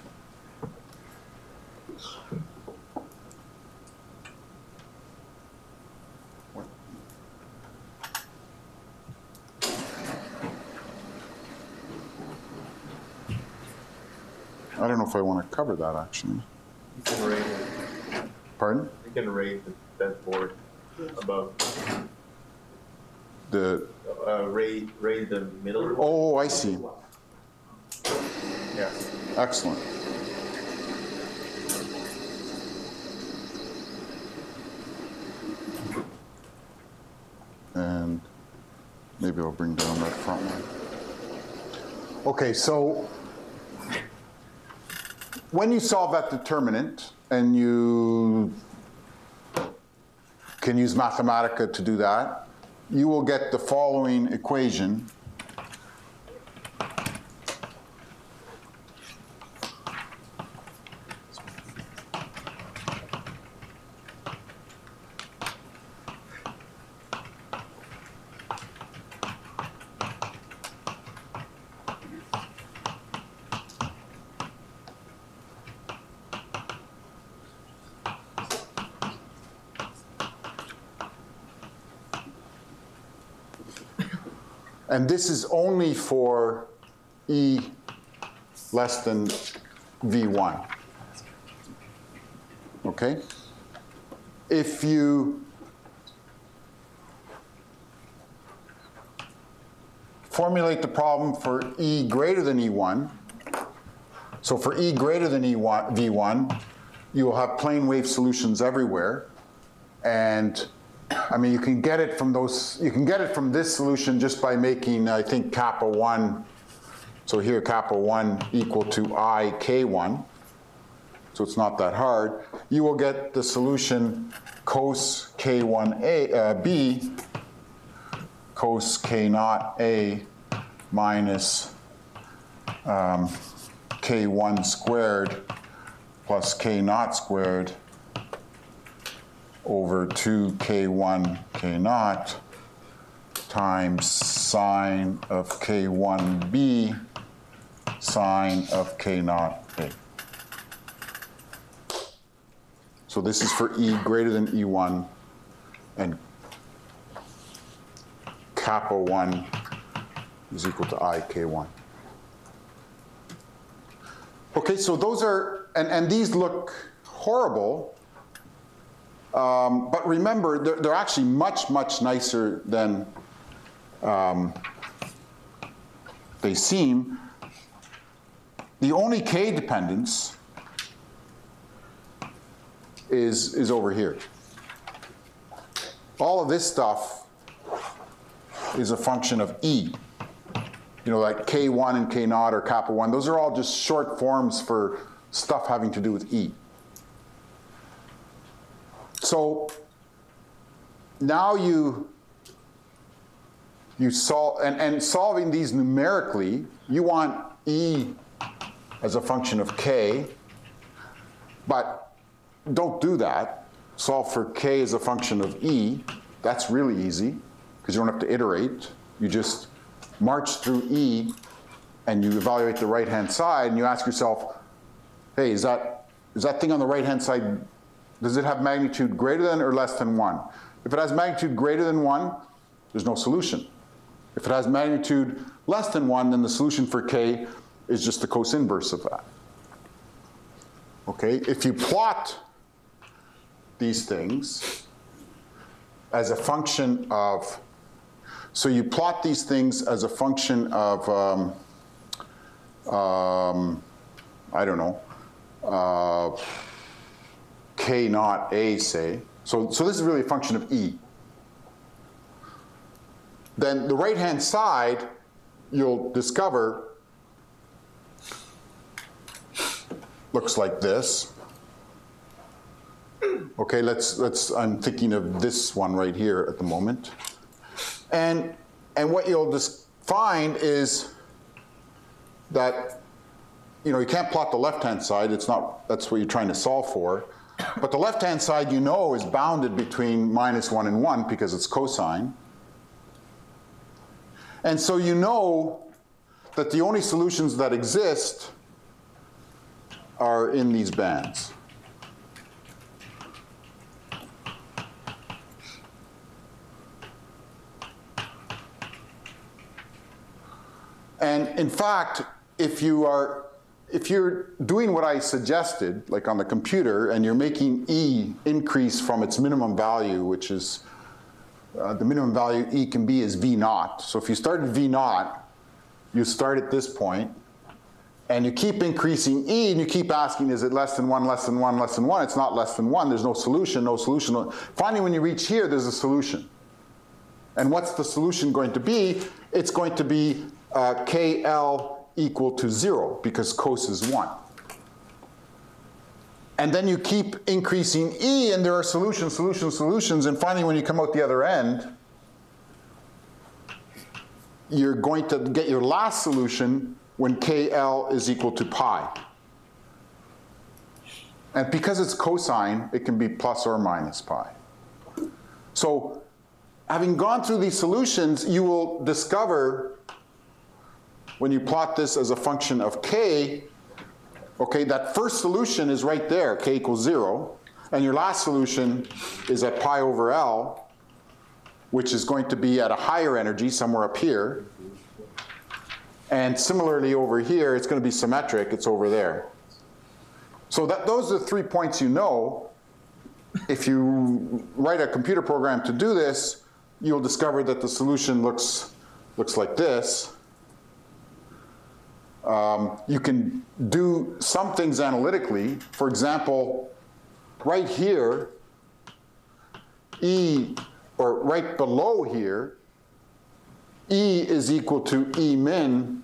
I don't know if I want to cover that, actually. You can rate it. Pardon? You can rate that board above. The Rate the middle. oh, I see. Yeah. Excellent. And maybe I'll bring down that front one. Okay, so when you solve that determinant, and you can use Mathematica to do that, you will get the following equation. And this is only for E less than V1. Okay? If you formulate the problem for E greater than E1, so for E greater than V1, you will have plane wave solutions everywhere. And I mean, you can get it from those, you can get it from this solution just by making, I think, kappa 1. So here, kappa 1 equal to I k1. So it's not that hard. You will get the solution cos k1 b cos k naught a minus k1 squared plus k naught squared over 2k1 k naught times sine of k1b sine of k naught a. So this is for E greater than E1, and kappa 1 is equal to I k1. Okay, so those are, and these look horrible, but remember, they're actually much, much nicer than they seem. The only k dependence is over here. All of this stuff is a function of E. You know, like K1 and K naught or kappa 1, those are all just short forms for stuff having to do with E. So now you solve, and solving these numerically, you want E as a function of K, but don't do that. Solve for K as a function of E. That's really easy, because you don't have to iterate. You just march through E, and you evaluate the right-hand side, and you ask yourself, hey, is that thing on the right-hand side, does it have magnitude greater than or less than 1? If it has magnitude greater than 1, there's no solution. If it has magnitude less than 1, then the solution for K is just the cos inverse of that. Okay, if you plot these things as a function of, so you plot these things as a function of, I don't know, K naught A, say. So this is really a function of E. Then the right-hand side, you'll discover, looks like this. Okay, I'm thinking of this one right here at the moment. And what you'll just find is that, you know, you can't plot the left-hand side, that's what you're trying to solve for. But the left-hand side, you know, is bounded between -1 and 1 because it's cosine. And so you know that the only solutions that exist are in these bands. And in fact, if you're doing what I suggested, like on the computer, and you're making E increase from its minimum value, which is the minimum value E can be is V naught. So if you start at V naught, you start at this point, and you keep increasing E, and you keep asking, is it less than 1, less than 1, less than 1? It's not less than 1. There's no solution, no solution. Finally, when you reach here, there's a solution. And what's the solution going to be? It's going to be KL equal to 0, because cos is 1. And then you keep increasing E, and there are solutions, solutions, solutions, and finally when you come out the other end, you're going to get your last solution when KL is equal to pi. And because it's cosine, it can be plus or minus pi. So having gone through these solutions, you will discover, when you plot this as a function of K, okay, that first solution is right there, K equals 0, and your last solution is at pi over L, which is going to be at a higher energy, somewhere up here. And similarly over here, it's going to be symmetric, it's over there. So those are the 3 points you know. If you write a computer program to do this, you'll discover that the solution looks like this. You can do some things analytically. For example, right here, E, or right below here, E is equal to E min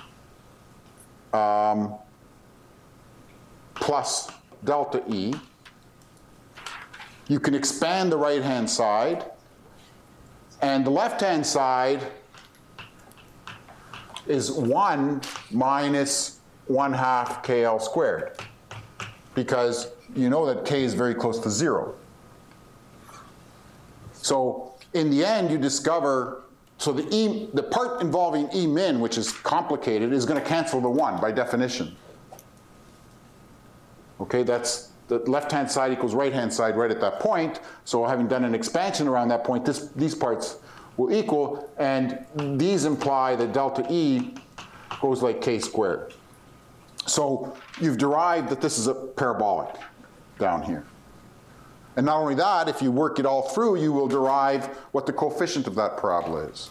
plus delta E. You can expand the right-hand side, and the left-hand side is 1 minus 1/2 KL squared, because you know that K is very close to 0. So in the end, you discover, so the part involving E min, which is complicated, is going to cancel the 1 by definition. Okay, that's the left-hand side equals right-hand side right at that point. So having done an expansion around that point, these parts will equal, and these imply that delta E goes like K squared. So you've derived that this is a parabolic down here. And not only that, if you work it all through, you will derive what the coefficient of that parabola is.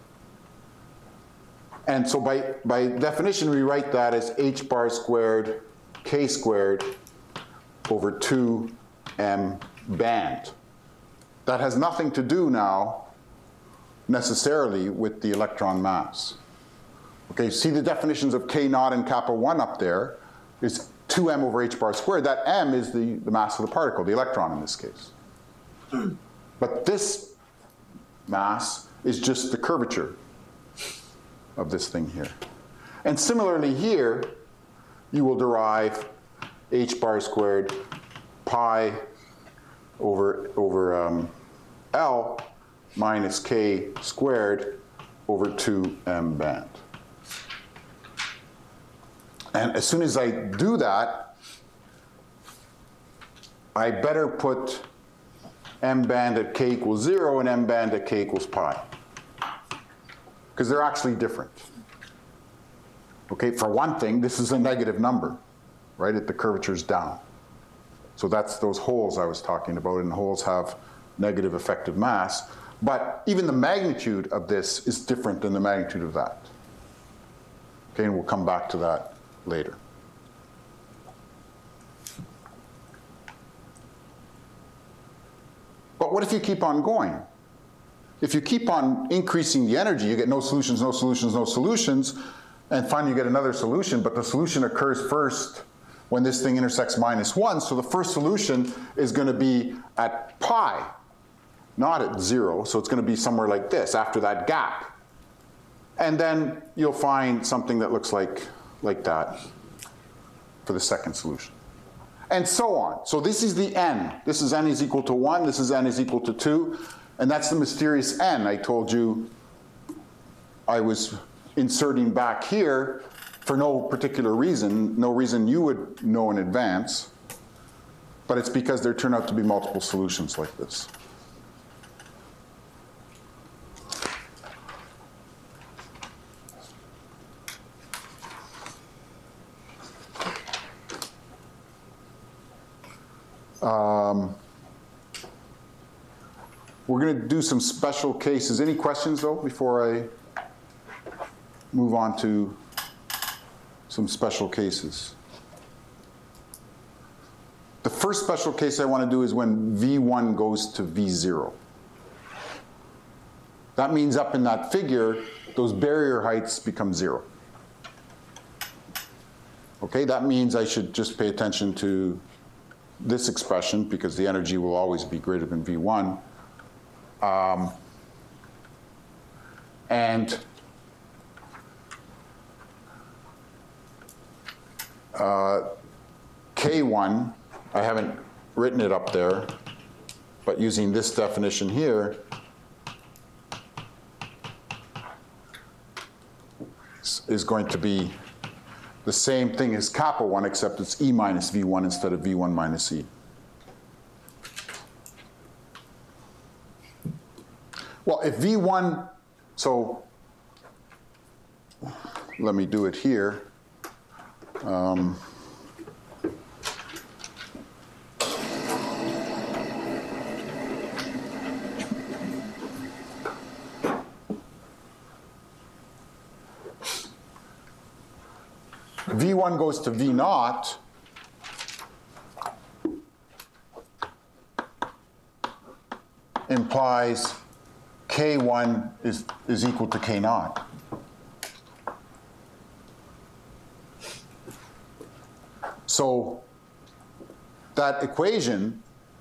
And so by definition, we write that as h bar squared K squared over 2 m band. That has nothing to do now necessarily with the electron mass. Okay, see the definitions of K naught and kappa 1 up there is 2m over h bar squared. That m is the mass of the particle, the electron in this case. But this mass is just the curvature of this thing here. And similarly here, you will derive h bar squared pi over L minus k squared over 2m band. And as soon as I do that, I better put m band at k equals 0 and m band at k equals pi, because they're actually different. Okay, for one thing, this is a negative number, right? The curvature's down. So that's those holes I was talking about, and holes have negative effective mass. But even the magnitude of this is different than the magnitude of that. Okay, and we'll come back to that later. But what if you keep on going? If you keep on increasing the energy, you get no solutions, no solutions, no solutions, and finally you get another solution, but the solution occurs first when this thing intersects -1, so the first solution is going to be at pi, not at 0, so it's going to be somewhere like this, after that gap. And then you'll find something that looks like that for the second solution. And so on. So this is the n. This is n is equal to 1, this is n is equal to 2, and that's the mysterious n I told you I was inserting back here for no particular reason, no reason you would know in advance, but it's because there turn out to be multiple solutions like this. We're going to do some special cases. Any questions, though, before I move on to some special cases? The first special case I want to do is when V1 goes to V0. That means up in that figure, those barrier heights become 0. Okay, that means I should just pay attention to this expression because the energy will always be greater than V1. And K1, I haven't written it up there, but using this definition here, is going to be the same thing as kappa 1, except it's E minus V1 instead of V1 minus E. Well, if V1, so let me do it here. V1 goes to V naught, implies K1 is equal to K naught. So that equation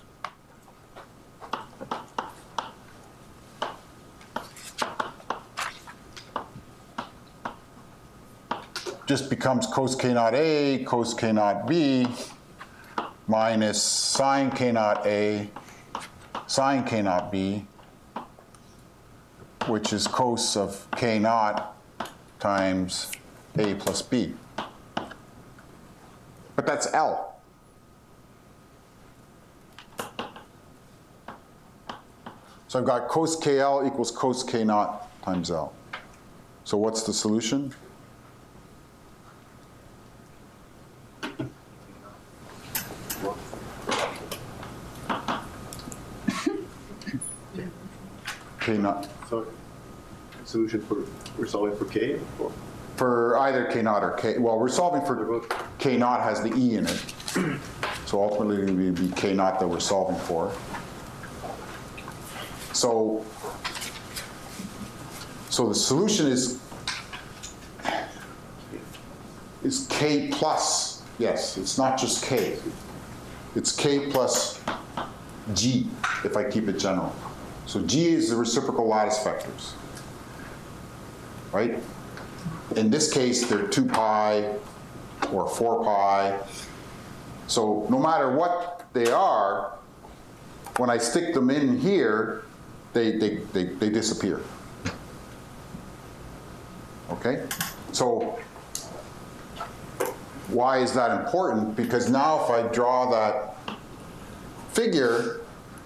just becomes cos K naught A, cos K naught B, minus sine K naught A, sine K naught B, which is cos of K naught times A plus B. But that's L. So I've got cos KL equals cos K naught times L. So what's the solution? K naught. So, solution we're solving for K? Or? For either K naught or K, well, we're solving for K naught has the E in it. So So ultimately it would be K naught that we're solving for. So the solution is K plus, yes, it's not just K. It's K plus G, if I keep it general. So G is the reciprocal lattice vectors, right? In this case, they're 2 pi or 4 pi. So no matter what they are, when I stick them in here, they disappear. Okay? So why is that important? Because now if I draw that figure,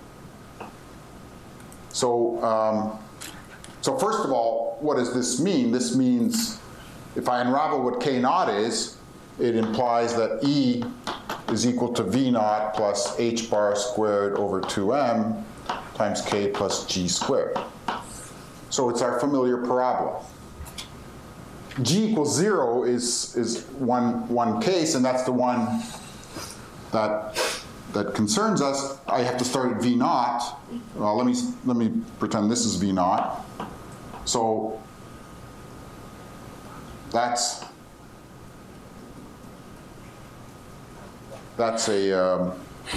so first of all, what does this mean? This means if I unravel what K naught is, it implies that E is equal to V naught plus H bar squared over 2m times K plus G squared. So it's our familiar parabola. G equals 0 is one case, and that's the one that concerns us. I have to start at V naught. Well, let me pretend this is V naught. So that's a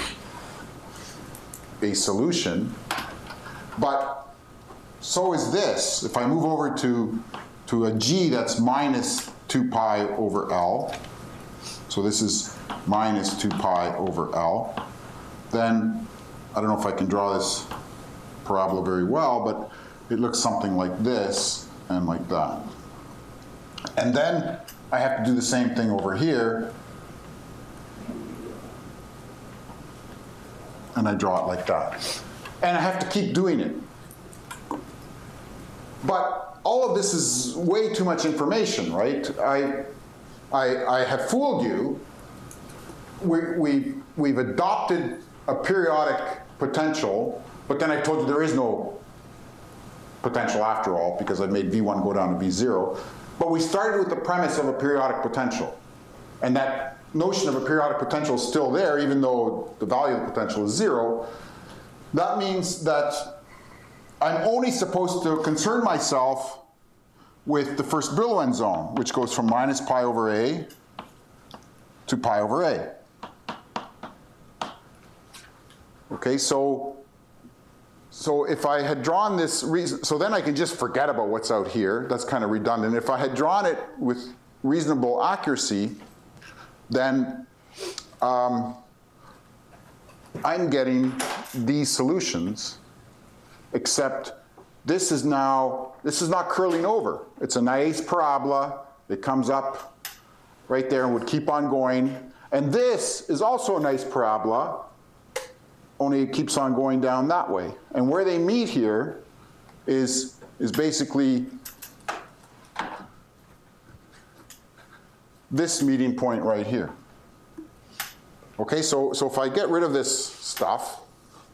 solution, but so is this. If I move over to a G that's minus 2 pi over L, so this is minus 2 pi over L, then I don't know if I can draw this parabola very well, but it looks something like this and like that. And then I have to do the same thing over here, and I draw it like that. And I have to keep doing it. But all of this is way too much information, right? I have fooled you. We've adopted a periodic potential, but then I told you there is no potential after all, because I made V1 go down to V0. But we started with the premise of a periodic potential. And that notion of a periodic potential is still there, even though the value of the potential is 0. That means that I'm only supposed to concern myself with the first Brillouin zone, which goes from minus pi over A to pi over A. Okay, so if I had drawn this reason, so then I can just forget about what's out here. That's kind of redundant. If I had drawn it with reasonable accuracy, then I'm getting these solutions, except this is not curling over. It's a nice parabola. It comes up right there and would keep on going. And this is also a nice parabola, only it keeps on going down that way. And where they meet here is basically this meeting point right here. Okay, so if I get rid of this stuff,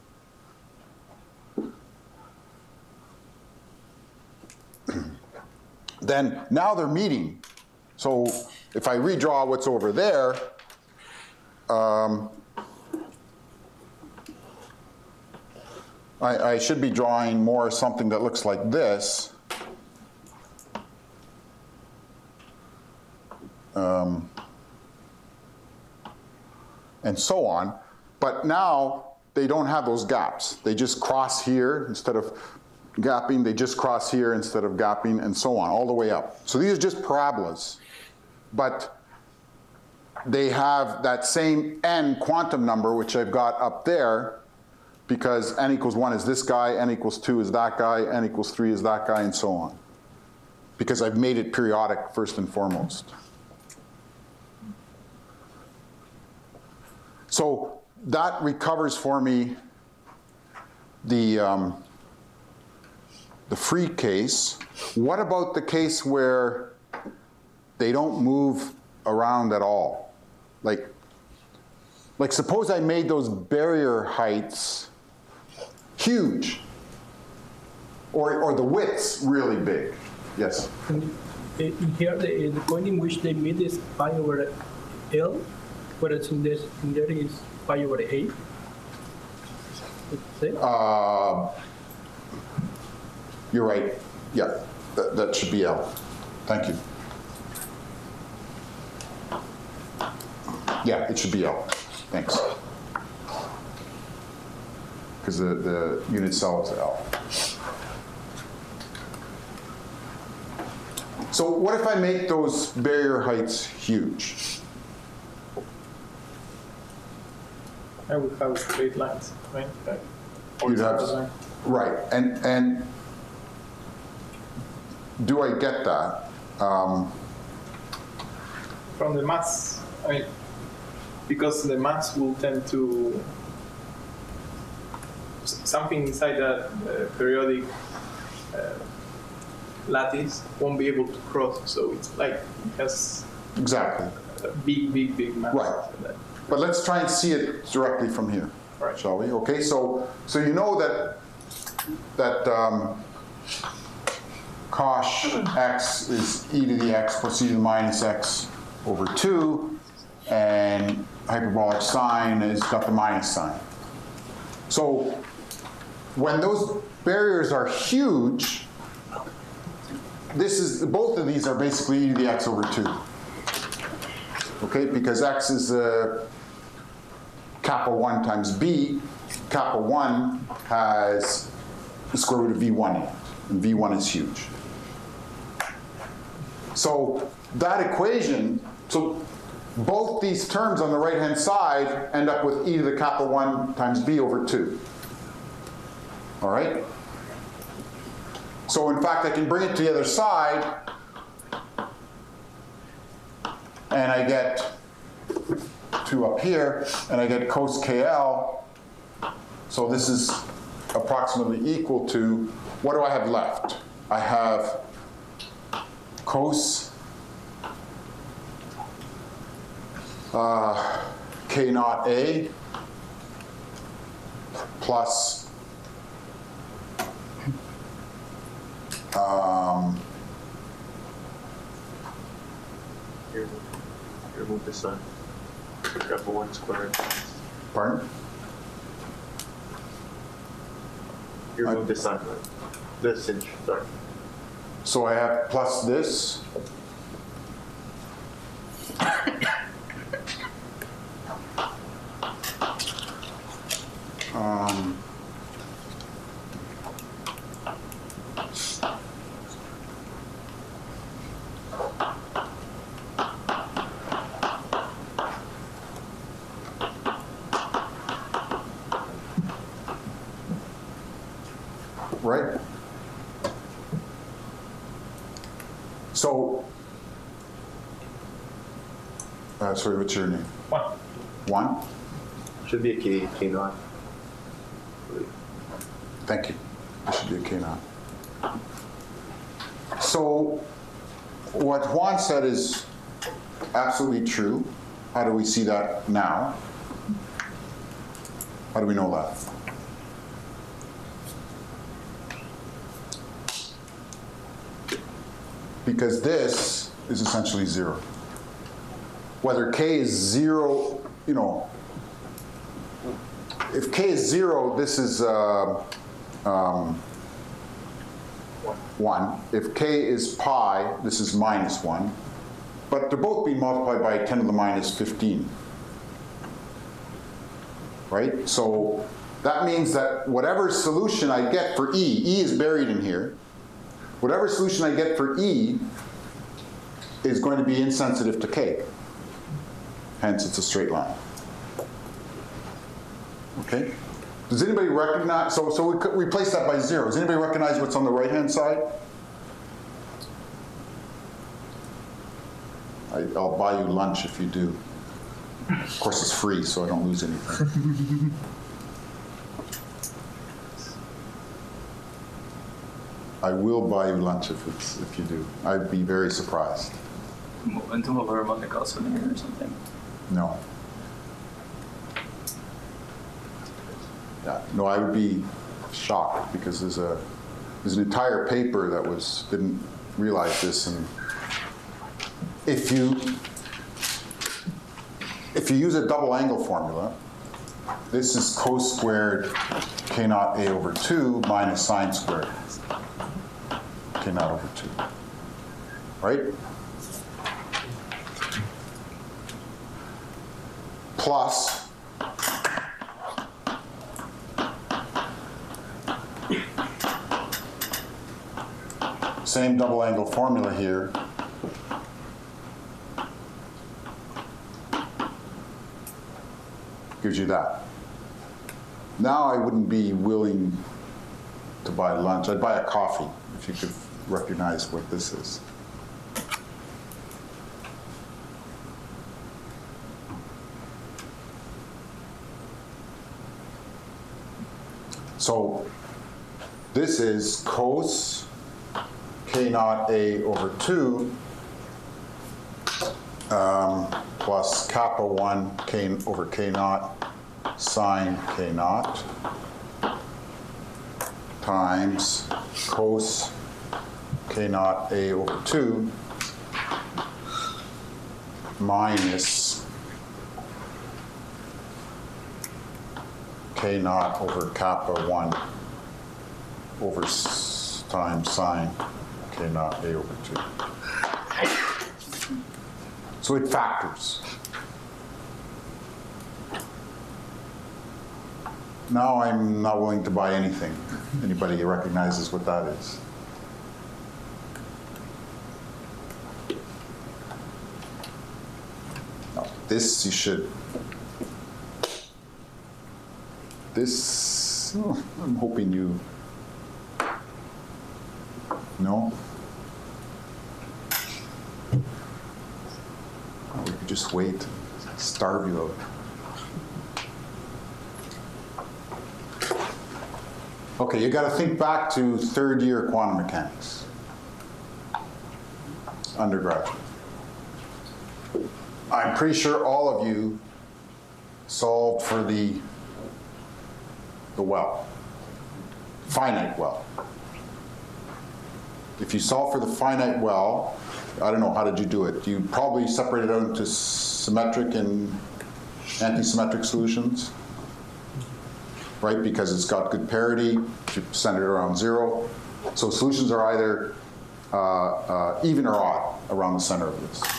then now they're meeting. So if I redraw what's over there, I should be drawing more something that looks like this. And so on. But now they don't have those gaps. They just cross here instead of gapping. They just cross here instead of gapping, and so on, all the way up. So these are just parabolas. But they have that same n quantum number, which I've got up there, because n equals 1 is this guy, n equals 2 is that guy, n equals 3 is that guy, and so on. Because I've made it periodic first and foremost. So that recovers for me the free case. What about the case where they don't move around at all? Like suppose I made those barrier heights huge, or the widths really big. Yes? In here, the point in which they meet is pi over L, whereas in there is pi over 8. Let's say. You're right. Yeah, that should be L. Thank you. Yeah, it should be L. Thanks. Because the unit cell is L. So what if I make those barrier heights huge? I would have straight lines, right? Like You'd have, horizontal line. right, and do I get that? From the mass, I mean, because the mass will tend to something inside that periodic lattice won't be able to cross, so it's like it has Exactly. a big mass. Right. That- But let's try and see it directly from here, Right. shall we? Okay, so you know that cosh x is e to the x plus e to the minus x over 2, and hyperbolic sine has got the minus sign. So when those barriers are huge, both of these are basically e to the x over 2. Okay, because x is kappa 1 times b. Kappa 1 has the square root of v1 in it, and v1 is huge. So that equation, so both these terms on the right-hand side end up with e to the kappa 1 times b over 2. All right? So in fact, I can bring it to the other side, and I get 2 up here, and I get cos KL. So this is approximately equal to, what do I have left? I have cos K naught A plus Here, remove the sun. Kappa 1 squared. pardon? You remove the sun, right? This inch, sorry. So I have plus this. Right? So, sorry, what's your name? One. 1? Should be a K naught. Thank you. It should be a K naught. So, what Juan said is absolutely true. How do we see that now? How do we know that? Because this is essentially 0. Whether k is 0, you know, if k is 0, this is 1. If k is pi, this is minus 1. But they're both being multiplied by 10 to the minus 15. Right? So that means that whatever solution I get for E is buried in here. Whatever solution I get for E is going to be insensitive to k. Hence, it's a straight line. Okay? Does anybody recognize, so we could replace that by 0. Does anybody recognize what's on the right-hand side? I'll buy you lunch if you do. Of course, it's free, so I don't lose anything. I will buy you lunch if you do. I'd be very surprised. Into mover harmonic also in here or something. No. Yeah, no, I would be shocked because there's an entire paper that didn't realize this, and if you use a double angle formula, this is cos squared k naught a over 2 minus sine squared k naught over 2, right? Plus same double angle formula here. Gives you that. Now I wouldn't be willing to buy lunch. I'd buy a coffee if you could recognize what this is. So this is cos k naught a over 2 plus kappa 1 k over k naught sine k naught times cos k naught a over 2 minus k naught over kappa 1 over times sine k naught a over 2. So it factors. Now I'm not willing to buy anything. Anybody recognizes what that is? No, this you should. This, oh, I'm hoping you. No? Oh, we could just wait, starve you out. Okay, you got to think back to third year quantum mechanics, undergraduate. I'm pretty sure all of you solved for the well, finite well. If you solve for the finite well, I don't know, how did you do it? You probably separated out into symmetric and anti-symmetric solutions, right? Because it's got good parity, centered around 0. So solutions are either even or odd around the center of this.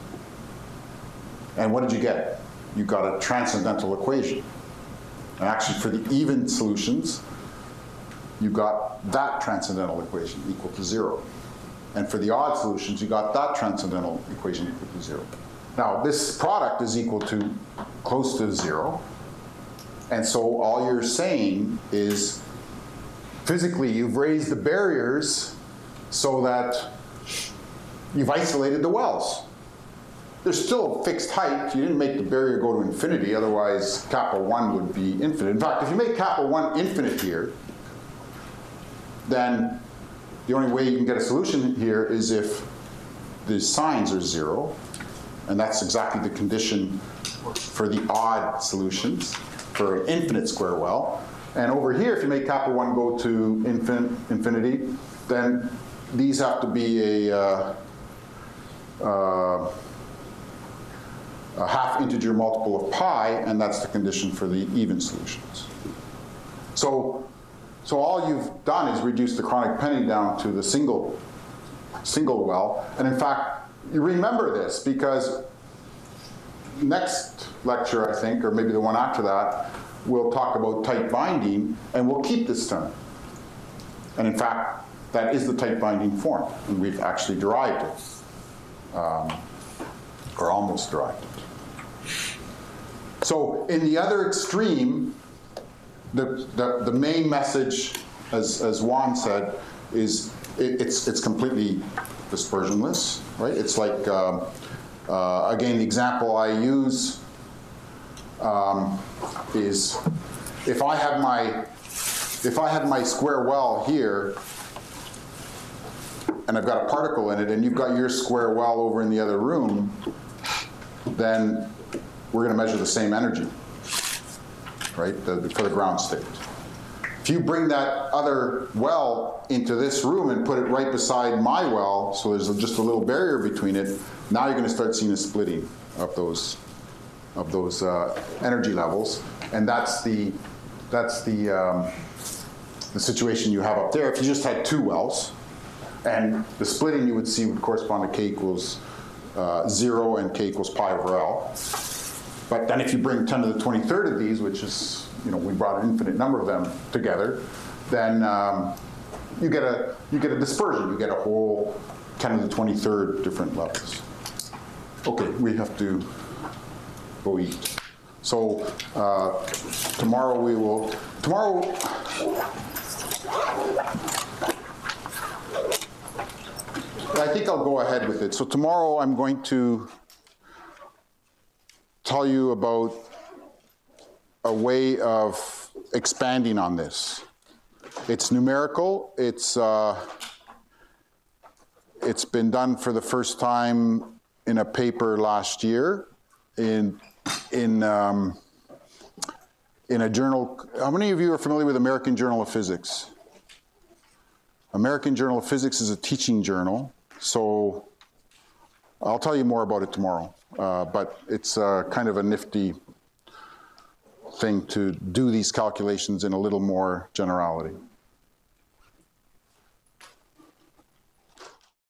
And what did you get? You got a transcendental equation. And actually for the even solutions, you got that transcendental equation equal to 0. And for the odd solutions, you got that transcendental equation equal to 0. Now, this product is equal to close to 0. And so all you're saying is, physically, you've raised the barriers so that you've isolated the wells. There's still a fixed height. You didn't make the barrier go to infinity, otherwise kappa 1 would be infinite. In fact, if you make kappa 1 infinite here, then the only way you can get a solution here is if the signs are 0, and that's exactly the condition for the odd solutions for an infinite square well. And over here, if you make kappa 1 go to infinity, then these have to be a half integer multiple of pi, and that's the condition for the even solutions. So all you've done is reduce the chronic penny down to the single well. And in fact, you remember this because next lecture, I think, or maybe the one after that, we'll talk about tight binding, and we'll keep this term. And in fact, that is the tight binding form, and we've actually derived it, or almost derived it. So in the other extreme, the main message, as Juan said, is it's completely dispersionless, right? It's like, again, the example I use is if I have my square well here, and I've got a particle in it, and you've got your square well over in the other room, then we're going to measure the same energy, right, for the ground state. If you bring that other well into this room and put it right beside my well, so there's just a little barrier between it, now you're going to start seeing a splitting of those energy levels. And that's the situation you have up there. If you just had 2 wells, and the splitting you would see would correspond to K equals 0 and K equals pi over L. But then if you bring 10 to the 23rd of these, which is, we brought an infinite number of them together, then you get a dispersion. You get a whole 10 to the 23rd different levels. Okay, we have to go eat. So tomorrow I think I'll go ahead with it. So tomorrow I'm going to tell you about a way of expanding on this. It's numerical. It's been done for the first time in a paper last year in a journal. How many of you are familiar with American Journal of Physics? American Journal of Physics is a teaching journal, so I'll tell you more about it tomorrow. But it's kind of a nifty thing to do these calculations in a little more generality.